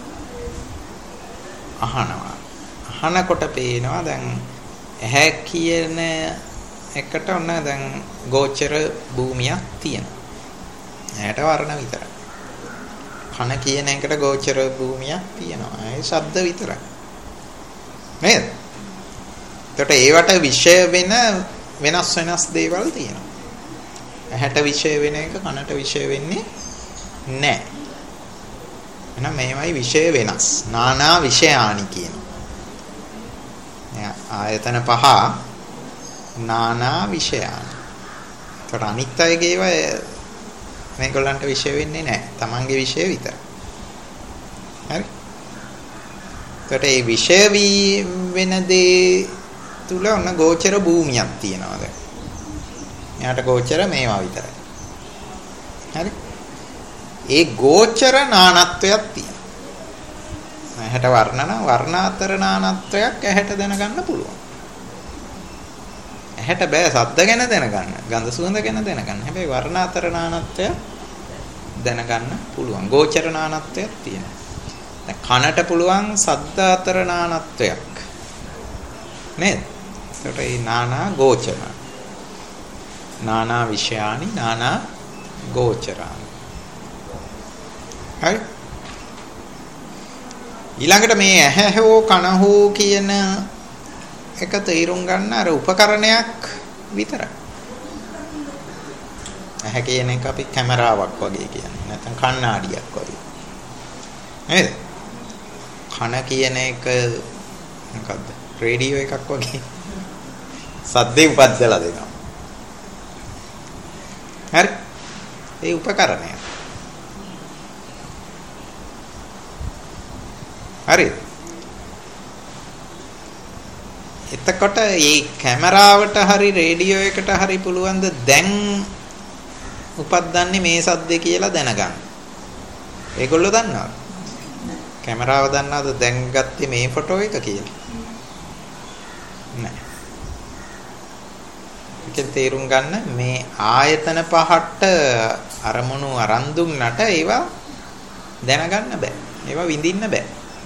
අහනවා. අහනකොට පේනවා දැන් ඇහැ කියන එකට ඔන්න දැන් ගෝචර භූමියක් තියෙනවා. ඇහැට වර්ණ විතරයි. කන කියන එකට ගෝචර භූමියක් තියෙනවා. ඒ ශබ්ද විතරයි. නේද? එතකොට ඒවට විෂය වෙන වෙනස් වෙනස් දේවල් තියෙනවා. ඇහැට විෂය වෙන එක කනට විෂය වෙන්නේ නැහැ. එහෙනම් මේවයි විෂය වෙනස්. නානා විෂයානි කියනවා. ආයතන පහ නානා විෂයානි. ඒතර අනිත් අයගේ ඒවා මේගොල්ලන්ට විෂය වෙන්නේ නැහැ. Tamange විෂය විතරයි. හරි? ඒකට මේ විෂය වෙන දේ තුල ඔන්න ගෝචර භූමියක් තියෙනවා දැන්. එයාට ගෝචර මේවා විතරයි. හරි? ඒ ගෝචර නානත්වයක් තියෙනවා. ඇහැට වර්ණ නම් වර්ණ අතර නානත්වයක් ඇහැට දැනගන්න පුළුවන්. ඇහැට බෑ ශබ්ද ගැන දැනගන්න, ගන්ධ සුවඳ ගැන දැනගන්න. හැබැයි වර්ණ අතර නානත්වය දැනගන්න පුළුවන්. ගෝචර නානත්වයක් තියෙනවා. දැන් කනට පුළුවන් ශබ්ද අතර නානත්වයක්. නේද? ඒකට මේ නානා ගෝචර. නානා විෂයානි නානා ගෝචරානි. හරි? ඊළඟට මේ ඇහැ හෝ කන හෝ කියන එක තේරුම් ගන්න අර උපකරණයක් විතරයි. ඇහැ කියන එක අපි කැමරාවක් වගේ කියන්නේ. නැත්නම් කණ්ණාඩියක් වගේ. නේද? කන කියන එක මොකද්ද? රේඩියෝ එකක් වගේ. සද්දේ උපද්දලා දෙනවා. හරි? ඒ උපකරණය. හරි. එතකොට මේ කැමරාවට හරි රේඩියෝ එකට හරි පුළුවන් ද දැන් උපද්දන්නේ මේ සද්දේ කියලා දැනගන්න. ඒගොල්ලෝ දන්නවද? කැමරාව දන්නවද දැන් ගත්තේ මේ ෆොටෝ එක කියලා? නැහැ. ඒකෙන් තේරුම් ගන්න මේ ආයතන පහට අරමුණු අරන් දුන්නට ඒවා දැනගන්න බෑ. ඒවා විඳින්න බෑ.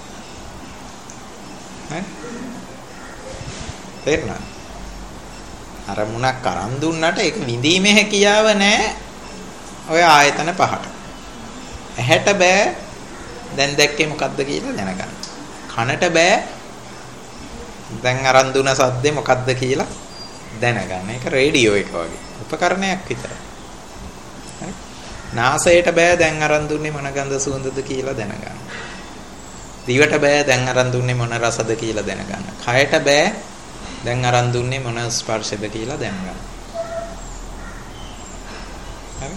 හරි? තේරුණා? අරමුණක් අරන් දුන්නට ඒක විඳීමේ හැකියාව නැහැ ඔය ආයතන පහට. ඇහැට බෑ දැන් දැක්කේ මොකද්ද කියලා දැනගන්න. කනට බෑ දැන් අරන් දුන සද්දේ මොකද්ද කියලා දැනගන්න. ඒක රේඩියෝ එක වගේ උපකරණයක් විතරයි. හරි? නාසයට බෑ දැන් අරන් දුන්නේ මොන ගඳ සුවඳද කියලා දැනගන්න. දිවට බෑ දැන් අරන් දුන්නේ මොන රසද කියලා දැනගන්න. කයට බෑ දැන් අරන් දුන්නේ මොන ස්පර්ශද කියලා දැනගන්න. හරි?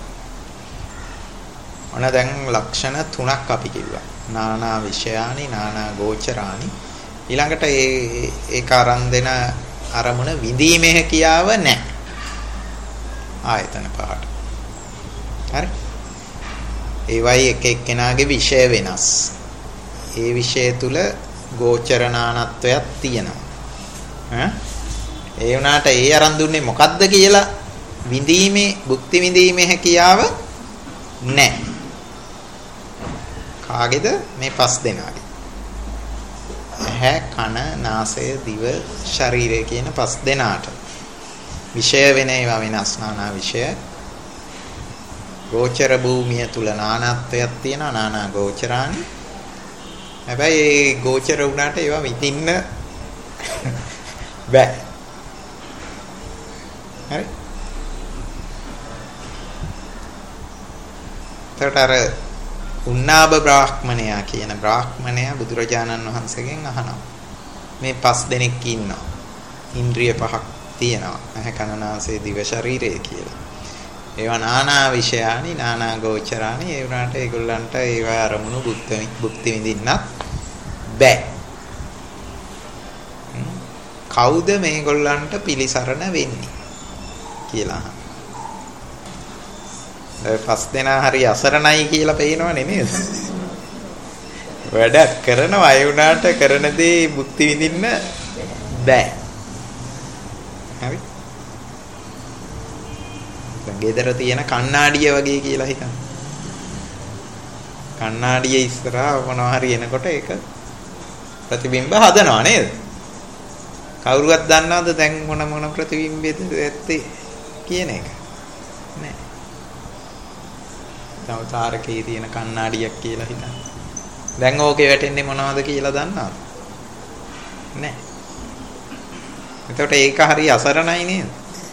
ඔන්න දැන් ලක්ෂණ තුනක් අපි කිව්වා. නානා විෂයානි නානා ගෝචරානි. ඊළඟට ඒ ඒක අරන් දෙන අරමුණ විඳීමේ හැකියාව නැහැ. ආයතන පහට. හරි? ඒවයි එක එක්කෙනාගේ විෂය වෙනස්. ඒ විෂය තුල ගෝචර නානත්වයක් තියෙනවා. ඈ ඒ වුණාට ඒ අරන් දුන්නේ මොකද්ද කියලා විඳීමේ භුක්ති විඳීමේ හැකියාව නැහැ. කාගේද? මේ පස් දෙනාගේ. ඇහැ, කන, නාසය, දිව, ශරීරය කියන පස් දෙනාට විෂය වෙන ඒවා වෙනස් නානා විෂය. ගෝචර භූමිය තුල නානත්වයක් තියෙනවා නානා ගෝචරානි. හැබැයි ඒ ගෝචර වුණාට ඒවා විඳින්න බෑ. හරි? තේතර උන්නාබ බ්‍රාහ්මණයා කියන බ්‍රාහ්මණයා බුදුරජාණන් වහන්සේගෙන් අහනවා. මේ පස් දෙනෙක් ඉන්නවා. ඉන්ද්‍රිය පහක් තියෙනවා. ඇහැ කන නාසය දිව ශරීරය කියලා. ඒවා නානා විෂයානි නානා ගෝචරානි. ඒ වුණාට ඒගොල්ලන්ට ඒවා අරමුණු භුක්ති විඳින්නත් බෑ. කවුද මේගොල්ලන්ට පිළිසරණ වෙන්නේ කියලා අහනවා. ඒ පස් දෙනා හරි අසරණයි කියලා පේනවනේ නේද? වැඩ කරනවා ඒ වුණාට කරන දේ භුක්ති විඳින්න බෑ. හරි? දැන් ගෙදර තියෙන කණ්ණාඩිය වගේ කියලා හිතන්න. කණ්ණාඩියේ ඉස්සරහා මොනවා හරි එනකොට ඒක ප්‍රතිබිම්බ හදනවා නේද? කවුරුවත් දන්නවද දැන් මොන මොන ප්‍රතිබිම්බෙද ඇත්තේ කියන එක? නෑ. තව තාරකේ තියෙන කණ්ණාඩියක් කියලා හිතන්න. දැන් ඕකේ වැටෙන්නේ මොනවද කියලා දන්නවද? නෑ. එතකොට ඒක හරි අසරණයි නේද?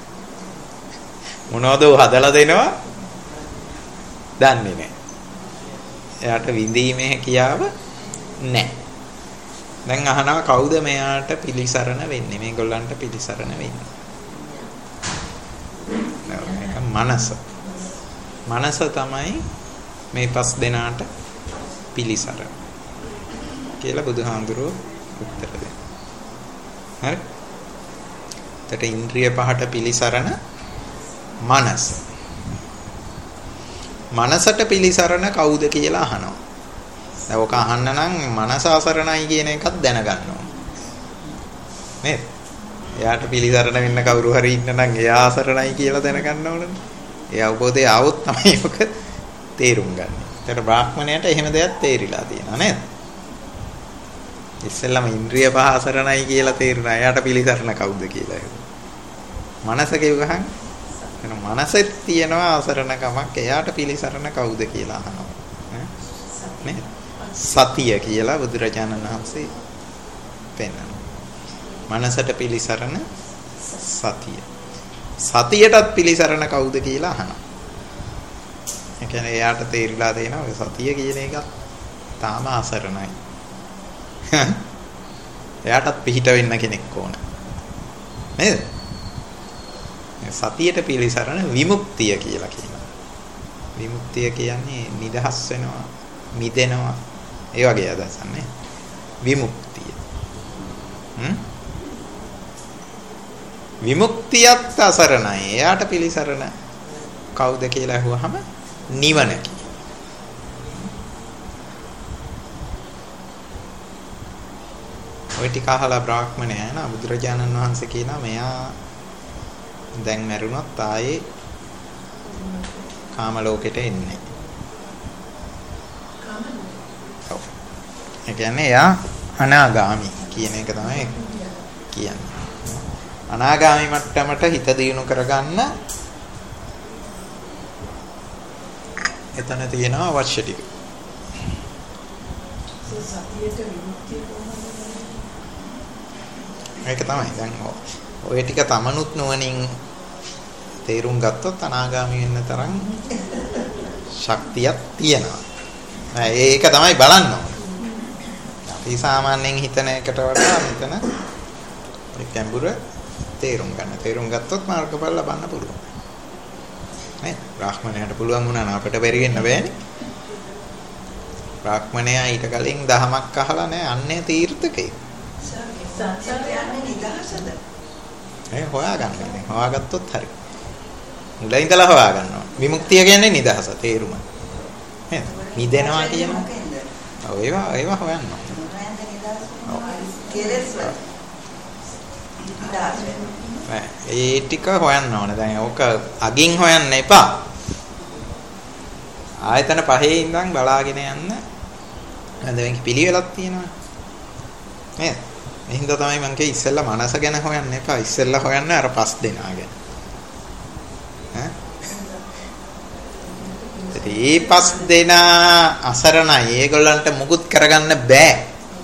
මොනවද හදලා දෙනවා? දන්නේ නෑ. එයාට විඳීමේ හැකියාව නෑ. දැන් අහනවා කවුද මෙයාට පිළිසරණ වෙන්නේ? මේගොල්ලන්ට පිළිසරණ වෙන්නේ. මේක මනස. මනස තමයි මේ පස් දෙනාට පිළිසරණ කියලා බුදුහාමුදුරුවෝ උත්තර දෙනවා. හරි? එතට ඉන්ද්‍රිය පහට පිළිසරණ මනස. මනසට පිළිසරණ කවුද කියලා අහනවා. දැන් ඔක අහන්න නම් මනස අසරණයි කියන එකත් දැනගන්න ඕන. නේද? එයාට පිළිසරණ වෙන්න කවුරු හරි ඉන්න නම් එයා අසරණයි කියලා දැනගන්න ඕනනේ. ඒ අවබෝධය આવොත් තමයි ඔක තේරුම් ගන්න. ඒතර බ්‍රාහ්මණයට එහෙම දෙයක් තේරිලා තියෙනවා නේද? ඉස්සෙල්ලාම ඉන්ද්‍රිය පහ අසරණයි කියලා තේරුණා. එයාට පිළිසරණ කවුද කියලා. මනස කිව්වහන් එන මනසෙත් තියෙනවා අසරණකමක්. එයාට පිළිසරණ කවුද කියලා අහනවා. නේද? සතිය කියලා බුදුරජාණන් වහන්සේ පෙන්නනවා. මනසට පිළිසරණ සතිය. සතියටත් පිළිසරණ කවුද කියලා අහනවා. ඒ කියන්නේ එයාට තේරිලා තියෙනවා ඔය සතිය කියන එක තාම අසරණයි. එයාටත් පිහිට වෙන්න කෙනෙක් ඕන. නේද? සතියට පිළිසරණ විමුක්තිය කියලා කියනවා. විමුක්තිය කියන්නේ නිදහස් වෙනවා, මිදෙනවා. ඒ වගේ අදහසක් නේ. විමුක්තිය. හ්ම්? විමුක්තියත් අසරණයි. එයාට පිළිසරණ කවුද කියලා අහුවහම නිවන කියනවා. ඔය ටික අහලා බ්‍රාහ්මණයා නා බුදුරජාණන් වහන්සේ කියනවා මෙයා දැන් මැරුණොත් ආයේ කාම ලෝකෙට එන්නේ. ඔව්. ඒ කියන්නේ එයා අනාගාමි කියන එක තමයි කියන්නේ. අනාගාමි මට්ටමට හිත දියුණු කරගන්න එතන තියෙනවා අවශ්‍ය ටික. සතියට විමුක්තිය කොහොමද? ඒක තමයි දැන් ඔය ටික තමනුත් නුවණින් තේරුම් ගත්තොත් අනාගාමී වෙන්න තරම් ශක්තියක් තියෙනවා. ඒක තමයි බලන්න ඕනේ. අපි සාමාන්‍යයෙන් හිතන එකට වඩා මෙතන ඒ ගැඹුර තේරුම් ගන්න. තේරුම් ගත්තොත් මාර්ගඵල ලබන්න පුළුවන්. නේ? බ්‍රාහ්මණයාට පුළුවන් වුණා නම් අපිට බැරි වෙන්න බෑනේ. බ්‍රාහ්මණයා ඊට කලින් දහමක් අහලා නැහැ අන්නේ තීර්ථකේ. සත්‍යයන්නේ නිදහසද? ඒ හොයාගන්න ඕනේ. හොයාගත්තොත් හරි. මුලින් ඉඳලා හොයාගන්නවා. විමුක්තිය කියන්නේ නිදහස තේරුම. නේද? නිදෙනවා කියනවා. ඔව් ඒවා ඒවා හොයන්න ඕනේ. ඒ ටික හොයන්න ඕනේ. දැන් ඕක අගින් හොයන්න එපා. ආයතන පහේ ඉඳන් බලාගෙන යන්න දැන් පිළිවෙලක් තියෙනවා. නේද? එහෙනම් තමයි මම කිය ඉස්සෙල්ලා මනස ගැන හොයන්න එපා. ඉස්සෙල්ලා හොයන්න අර පස් දෙනා ගැන. ඈ? ඒ පස් දෙනා අසරණයි. ඒගොල්ලන්ට මුකුත් කරගන්න බෑ.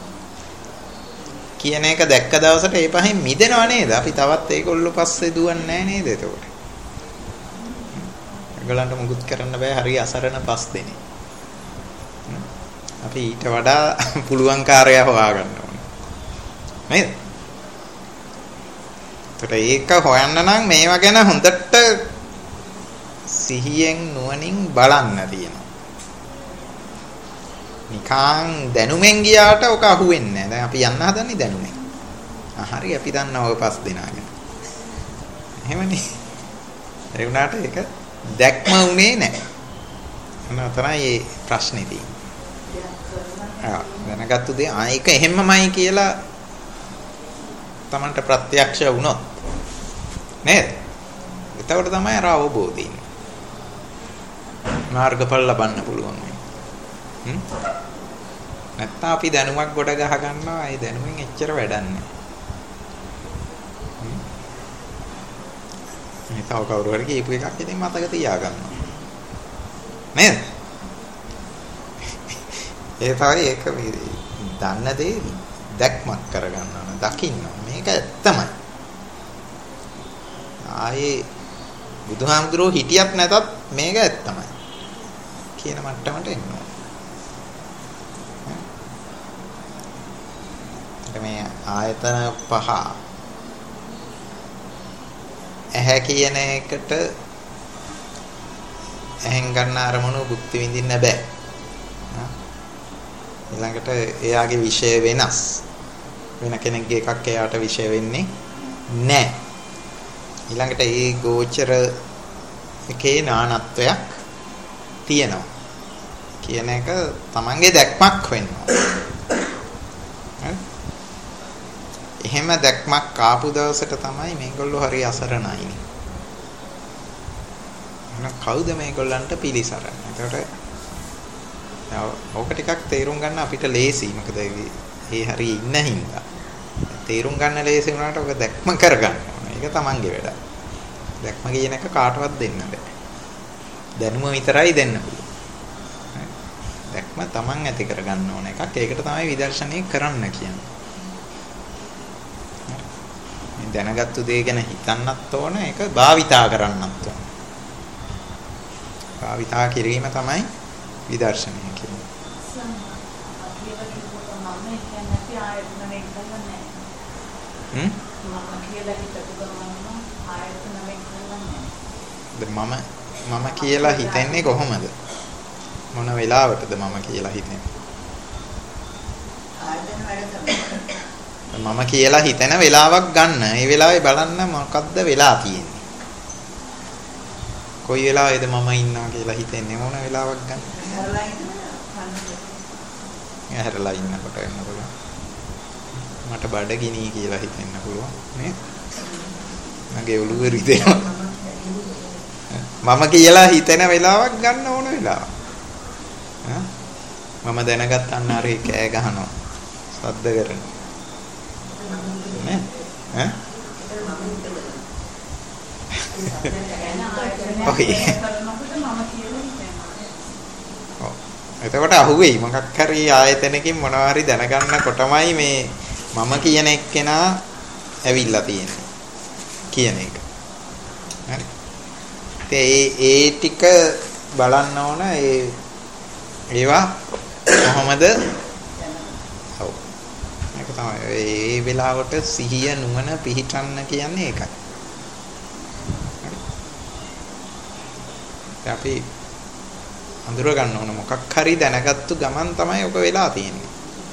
කියන එක දැක්ක දවසට ඒ පහෙන් මිදෙනව නේද? අපි තවත් ඒගොල්ලෝ පස්සේ දුවන්නේ නැහැ නේද එතකොට? ඒගොල්ලන්ට මුකුත් කරන්න බෑ. හරි අසරණ පස් දෙනේ. අපි ඊට වඩා පුළුවන් කාර්යය හොයාගන්න ඕනේ. නේද? ඒතර ඒක හොයන්න නම් මේවා ගැන හොඳට සිහියෙන් නුවණින් බලන්න තියෙනවා. නිකං දැනුමෙන් ගියාට ඔක අහුවෙන්නේ නැහැ. දැන් අපි යන්න හදන්නේ දැනුමෙන්. ආ හරි අපි දන්නවා ඔය පස් දෙනාගෙන. එහෙමනේ. ඒ වුණාට ඒක දැක්ම උනේ නැහැ. අන්න තමයි මේ ප්‍රශ්නේ තියෙන්නේ. ආ දැනගත්තු දේ ආ ඒක එහෙමමයි කියලා තමන්ට ප්‍රත්‍යක්ෂ වුණොත් නේද? එතකොට තමයි අර අවබෝධය ඉන්නේ. මාර්ගඵල ලබන්න පුළුවන් වෙන්නේ. හ්ම්? නැත්නම් අපි දැනුමක් ගොඩ ගහ ගන්නවා. ඒ දැනුමින් එච්චර වැඩක් නැහැ. හ්ම්. මේ තව කවුරු හරි කියපු එකක් ඉතින් මතක තියාගන්නවා. නේද? ඒ තමයි ඒක දන්න දේ දැක්මක් කරගන්න ඕන. දකින්න මේක ඇත්තමයි. ආයේ බුදුහාමුදුරුවෝ හිටියත් නැතත් මේක ඇත්තමයි කියන මට්ටමට එන්න ඕන. මේ ආයතන පහ ඇහැ කියන එකට ඇහෙන් ගන්න අරමුණු භුක්ති විඳින්න බෑ. ඊළඟට එයාගේ විෂය වෙනස්. වෙන කෙනෙක්ගේ එකක් එයාට විෂය වෙන්නේ නැහැ. ඊළඟට ඒ ගෝචර එකේ නානත්වයක් තියෙනවා කියන එක තමන්ගේ දැක්මක් වෙනවා. එහෙම දැක්මක් ආපු දවසට තමයි මේගොල්ලෝ හරි අසරණයිනේ. එහෙනම් කවුද මේගොල්ලන්ට පිළිසරණ? ඒකට ඕක ටිකක් තේරුම් ගන්න අපිට ලේසි. මොකද ඒ හරි ඉන්න හින්දා. තේරුම් ගන්න ලේසි වුණාට ඔක දැක්ම කරගන්න ඕන. ඒක තමන්ගේ වැඩ. දැක්ම කියන එක කාටවත් දෙන්න බෑ. දැනුම විතරයි දෙන්න පුළුවන්. දැක්ම තමන් ඇති කරගන්න ඕන එකක්. ඒකට තමයි විදර්ශනය කරන්න කියන්නේ. දැනගත්තු දේ ගැන හිතන්නත් ඕන, ඒක භාවිතා කරන්නත් ඕන. භාවිතා කිරීම තමයි විදර්ශනය කියන්නේ. හ්ම්? මම මම කියලා හිතන්නේ කොහොමද? මොන වෙලාවටද මම කියලා හිතන්නේ? මම කියලා හිතන වෙලාවක් ගන්න. ඒ වෙලාවේ බලන්න මොකද්ද වෙලා තියෙන්නේ. කොයි වෙලාවේද මම ඉන්නවා කියලා හිතන්නේ මොන වෙලාවක් ගන්න? හැරලා ඉන්නකොට එන්නකොට මට බඩගිනි කියලා හිතෙන්න පුළුවන් නේ? මගේ ඔළුව රිදෙනවා. මම කියලා හිතන වෙලාවක් ගන්න ඕන වෙලාව. මම දැනගත්තන්න හරි කෑ ගහනවා. සද්ද කරනවා. නේ? ඈ? ඔකේ. ඔව්. එතකොට අහුවෙයි මොකක් හරි ආයතනකින් මොනවා හරි දැනගන්නකොටමයි මේ මම කියන එක්කෙනා ඇවිල්ලා තියෙන්නේ කියන එක. හරි. ඒ ඒ ටික බලන්න ඕන. ඒ ඒවා කොහොමද? ඔව්. ඒක තමයි. ඒ වෙලාවට සිහිය නුවණ පිහිටන්න කියන්නේ ඒකයි. අපි අඳුර ගන්න ඕන මොකක් හරි දැනගත්තු ගමන් තමයි ඔක වෙලා තියෙන්නේ.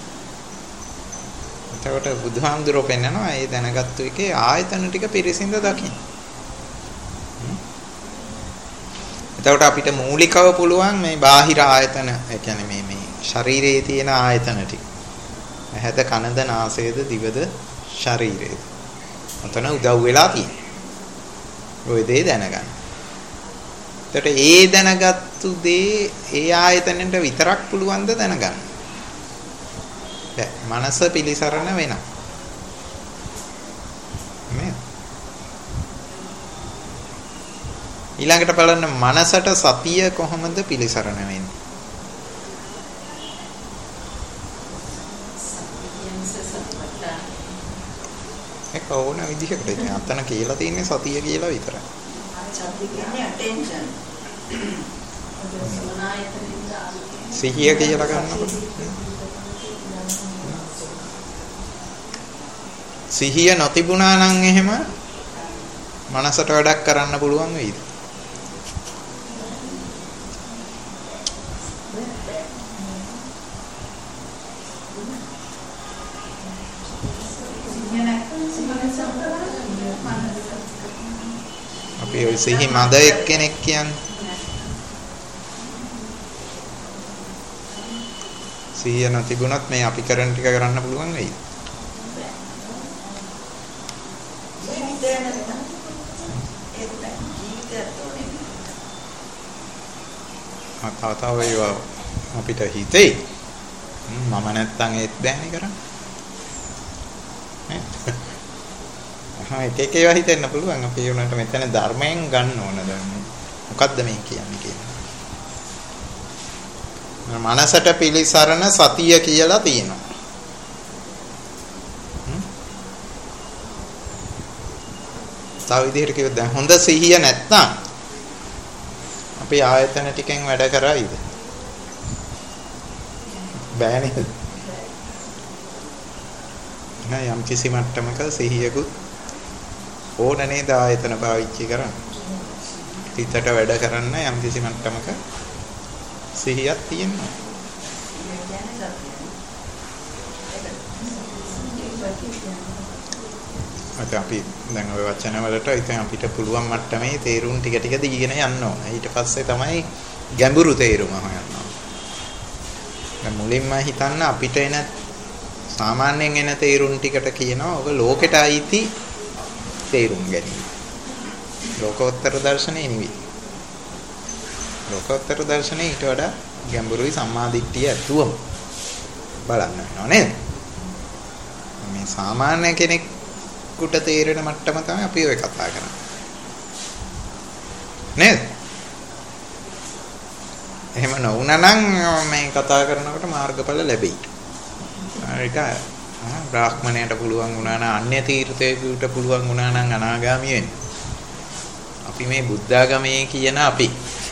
එතකොට බුදුහාමුදුරුවෝ පෙන්නනවා මේ දැනගත්තු එකේ ආයතන ටික පිරිසිඳ දකින්න. එතකොට අපිට මූලිකව පුළුවන් මේ බාහිර ආයතන, ඒ කියන්නේ මේ මේ ශරීරයේ තියෙන ආයතන ටික. ඇහැද, කනද, නාසයද, දිවද, ශරීරයද. ඔතන උදව් වෙලා තියෙන්නේ. ඔය දේ දැනගන්න. එතකොට ඒ දැනගත්තු දේ ඒ ආයතනෙට විතරක් පුළුවන් ද දැනගන්න. බෑ. මනස පිළිසරණ වෙනවා. නේ? ඊළඟට බලන්න මනසට සතිය කොහොමද පිළිසරණ වෙන්නේ? ඒක ඕන විදිහකට ඉතින් අතන කියලා තියෙන්නේ සතිය කියලා විතරයි. සතිය කියන්නේ attention. සිහිය කියලා ගන්නකොට සිහිය නොතිබුණා නම් එහෙම මනසට වැඩක් කරන්න පුළුවන් වෙයිද? අපි ඔය සිහි මද එක්කෙනෙක් කියන්නේ සිහිය නොතිබුණත් මේ අපි කරන ටික කරන්න පුළුවන් වෙයිද? තව තව ඒවා අපිට හිතේ මම නැත්තම් ඒත් බෑනේ කරන්නේ නේ? හා එක එක ඒවා හිතෙන්න පුළුවන්. අපි ඒ උනට මෙතන ධර්මයෙන් ගන්න ඕන දැන් මොකද්ද මේ කියන්නේ කියන්නේ. මනසට පිළිසරණ සතිය කියලා තියෙනවා. තව විදිහට කිව්වොත් දැන් හොඳ සිහිය නැත්නම් අපි ආයතන ටිකෙන් වැඩ කරයිද? බෑ නේද? නෑ යම් කිසි මට්ටමක සිහියකුත් ඕන නේද ආයතන පාවිච්චි කරන්න. හිතට වැඩ කරන්න යම් කිසි මට්ටමක සිහියක් තියෙනවා. අද අපි දැන් ওই වචන වලට ඉතින් අපිට පුළුවන් මට්ටමේ තේරුම් ටික ටික දීගෙන යන්න ඕන. ඊට පස්සේ තමයි ගැඹුරු තේරුම හොයන්න ඕන. දැන් මුලින්ම හිතන්න අපිට එන සාමාන්‍යයෙන් එන තේරුම් ටිකට කියනවා ඔබ ලෝකෙට අයිති තේරුම් ගැනීම. ලෝකෝත්තර දර්ශනේ නෙවෙයි. ලෝකෝත්තර දර්ශනේ ඊට වඩා ගැඹුරුයි සම්මාදිට්ඨිය ඇතුවම බලන්න වෙනවා නේද? මේ සාමාන්‍ය කෙනෙක් කුට තේරෙන මට්ටම තමයි අපි ඔය කතා කරන්නේ. නේද? එහෙම නොවුනා නම් මේ කතා කරනකොට මාර්ගඵල ලැබෙයි. ඒක බ්‍රාහ්මණයට පුළුවන් වුණා නම් අන්‍ය තීර්ථයකට පුළුවන් වුණා නම් අනාගාමී වෙන්න. අපි මේ බුද්ධාගමේ කියන අපි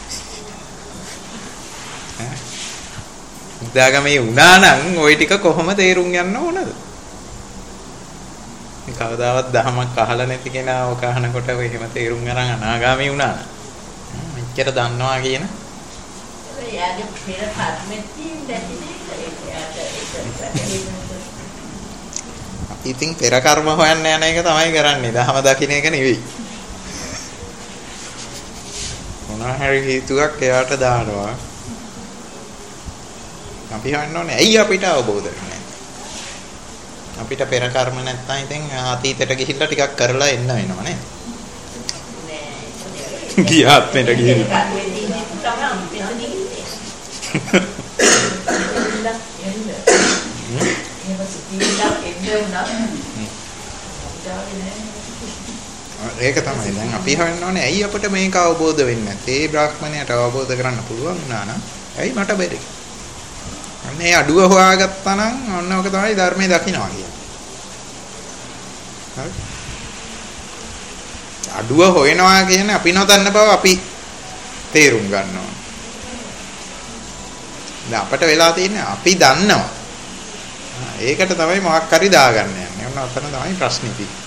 ඈ බුද්ධාගමේ වුණා නම් ওই ටික කොහොම තේරුම් ගන්න ඕනද? කවදාවත් දහමක් අහලා නැති කෙනා ඔක අහනකොට එහෙම තේරුම් ගන්න අනාගාමී වුණා නම් මෙච්චර දන්නවා කියන එයාගේ පෙර කර්මෙත් ඉතින් පෙර කර්ම හොයන්න යන එක තමයි කරන්නේ. දහම දකින්න එක නෙවෙයි. මොනවා හරි හේතුවක් එයාට දානවා. අපි හොයන්න ඕනේ ඇයි අපිට අවබෝධ වෙන්නේ? අපිට පෙර කර්ම නැත්නම් ඉතින් අතීතයට ගිහිල්ලා ටිකක් කරලා එන්න වෙනවා නේද? නෑ. ගියාත්මෙට ගිහිල්ලා. ඒක තමයි දැන් අපි හොයන්න ඕනේ ඇයි අපිට මේක අවබෝධ වෙන්නේ නැත්තේ? ඒ බ්‍රාහ්මණයට අවබෝධ කරන්න පුළුවන් වුණා නම් ඇයි මට බැරි? අනේ අඩුව හොයාගත්තා නම් ඔන්න ඔක තමයි ධර්මයේ දකින්නවා කියන්නේ. හරි? අඩුව හොයනවා කියන්නේ අපි නොදන්න බව අපි තේරුම් ගන්න ඕනේ. දැන් අපිට වෙලා තියෙන්නේ අපි දන්නවා. ඒකට තමයි මොකක් හරි දාගන්න යන්නේ. ඔන්න ඔතන තමයි ප්‍රශ්නේ තියෙන්නේ.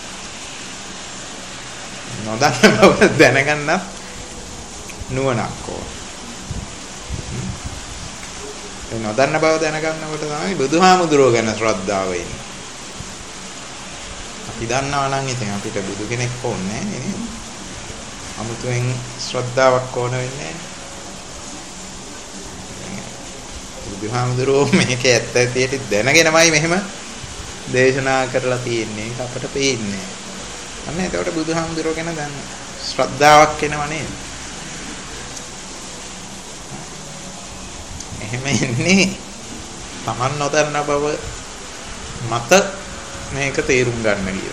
නොදන්න බව දැනගන්නත් නුවණක් ඕන. ඒ නොදන්න බව දැනගන්නකොට තමයි බුදුහාමුදුරුවෝ ගැන ශ්‍රද්ධාව එන්නේ. අපි දන්නවා නම් ඉතින් අපිට බුදු කෙනෙක් ඕනේ නෑ නේද? 아무තෙන් ශ්‍රද්ධාවක් ඕන වෙන්නේ නෑ. බුදුහාමුදුරුවෝ මේක ඇත්ත ඇතියට දැනගෙනමයි මෙහෙම දේශනා කරලා තියෙන්නේ. ඒක අපට පේන්නේ. අන්න ඒකට බුදුහාමුදුරුවෝ ගැන දැන් ශ්‍රද්ධාවක් එනව නේද? එහෙම එන්නේ Taman නොදන්න බව මත මේක තේරුම් ගන්න කියන.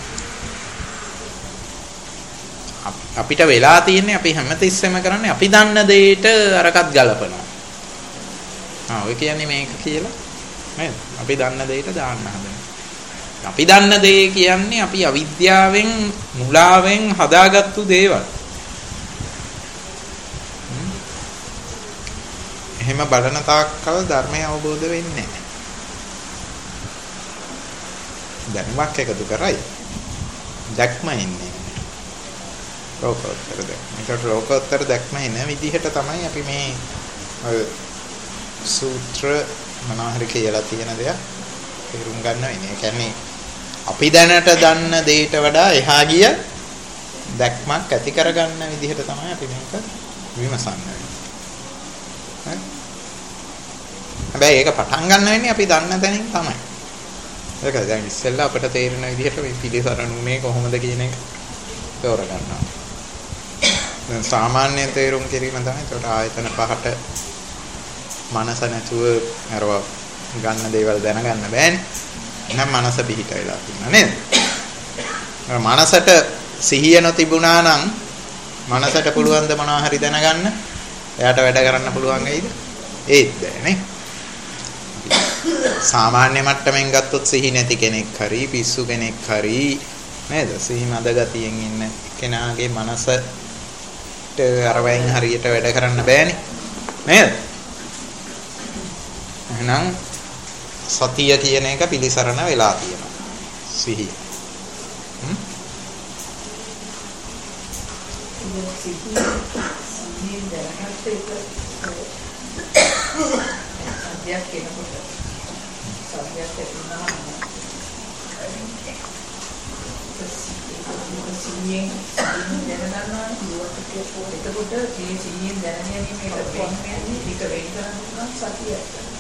අපිට වෙලා තියෙන්නේ අපි හැමතිස්සෙම කරන්නේ අපි දන්න දෙයට අරකට ගලපනවා. ආ ඔය කියන්නේ මේක කියලා නේද? අපි දන්න දෙයට දාන්න හදනවා. අපි දන්න දේ කියන්නේ අපි අවිද්‍යාවෙන් මුලාවෙන් හදාගත්තු දේවල්. එහෙම බලන තාක්කල් ධර්මය අවබෝධ වෙන්නේ නැහැ. දැනුමක් එකතු කරයි. දැක්ම එන්නේ. ලෝකෝත්තර දැක්ම. මේකට ලෝකෝත්තර දැක්ම එන විදිහට තමයි අපි මේ සූත්‍ර මනෝහර කියලා තියෙන දෙයක් තේරුම් ගන්න වෙන්නේ. ඒ කියන්නේ අපි දැනට දන්න දෙයට වඩා එහා ගිය දැක්මක් ඇති කරගන්න විදිහට තමයි අපි මේක විමසන්නේ. හරි? හැබැයි ඒක පටන් ගන්න වෙන්නේ අපි දන්න තැනින් තමයි. ඒක දැන් ඉස්සෙල්ලා අපිට තේරෙන විදිහට මේ පිළිසරණුනේ කොහොමද කියන එක තෝරගන්නවා. දැන් සාමාන්‍ය තේරුම් කිරීම තමයි ඒකට ආයතන පහට මනස නැතුව අරව ගන්න දේවල් දැනගන්න බෑනේ. එහෙනම් මනස පිහිට වෙලා තියෙනවා නේද? මනසට සිහිය නොතිබුණා නම් මනසට පුළුවන් ද මොනවා හරි දැනගන්න? එයාට වැඩ කරන්න පුළුවන් වෙයිද? ඒත් බෑනේ. සාමාන්‍ය මට්ටමින් ගත්තොත් සිහි නැති කෙනෙක් හරි පිස්සු කෙනෙක් හරි නේද? සිහි මද ගතියෙන් ඉන්න කෙනාගේ මනසට අර වයින් හරියට වැඩ කරන්න බෑනේ. නේද? එහෙනම් සතිය කියන එක පිළිසරණ වෙලා තියෙනවා. සිහිය. හ්ම්? සිහියෙන් දැනගත්ත එක සත්‍යයක් කියනකොට සත්‍යයක් කියනවා සිහියෙන් දැනගන්නවා කියනකොට එතකොට මේ සිහියෙන් දැනගැනීමේ එක වෙන්නේ එක වෙන කරනවා සතියක්.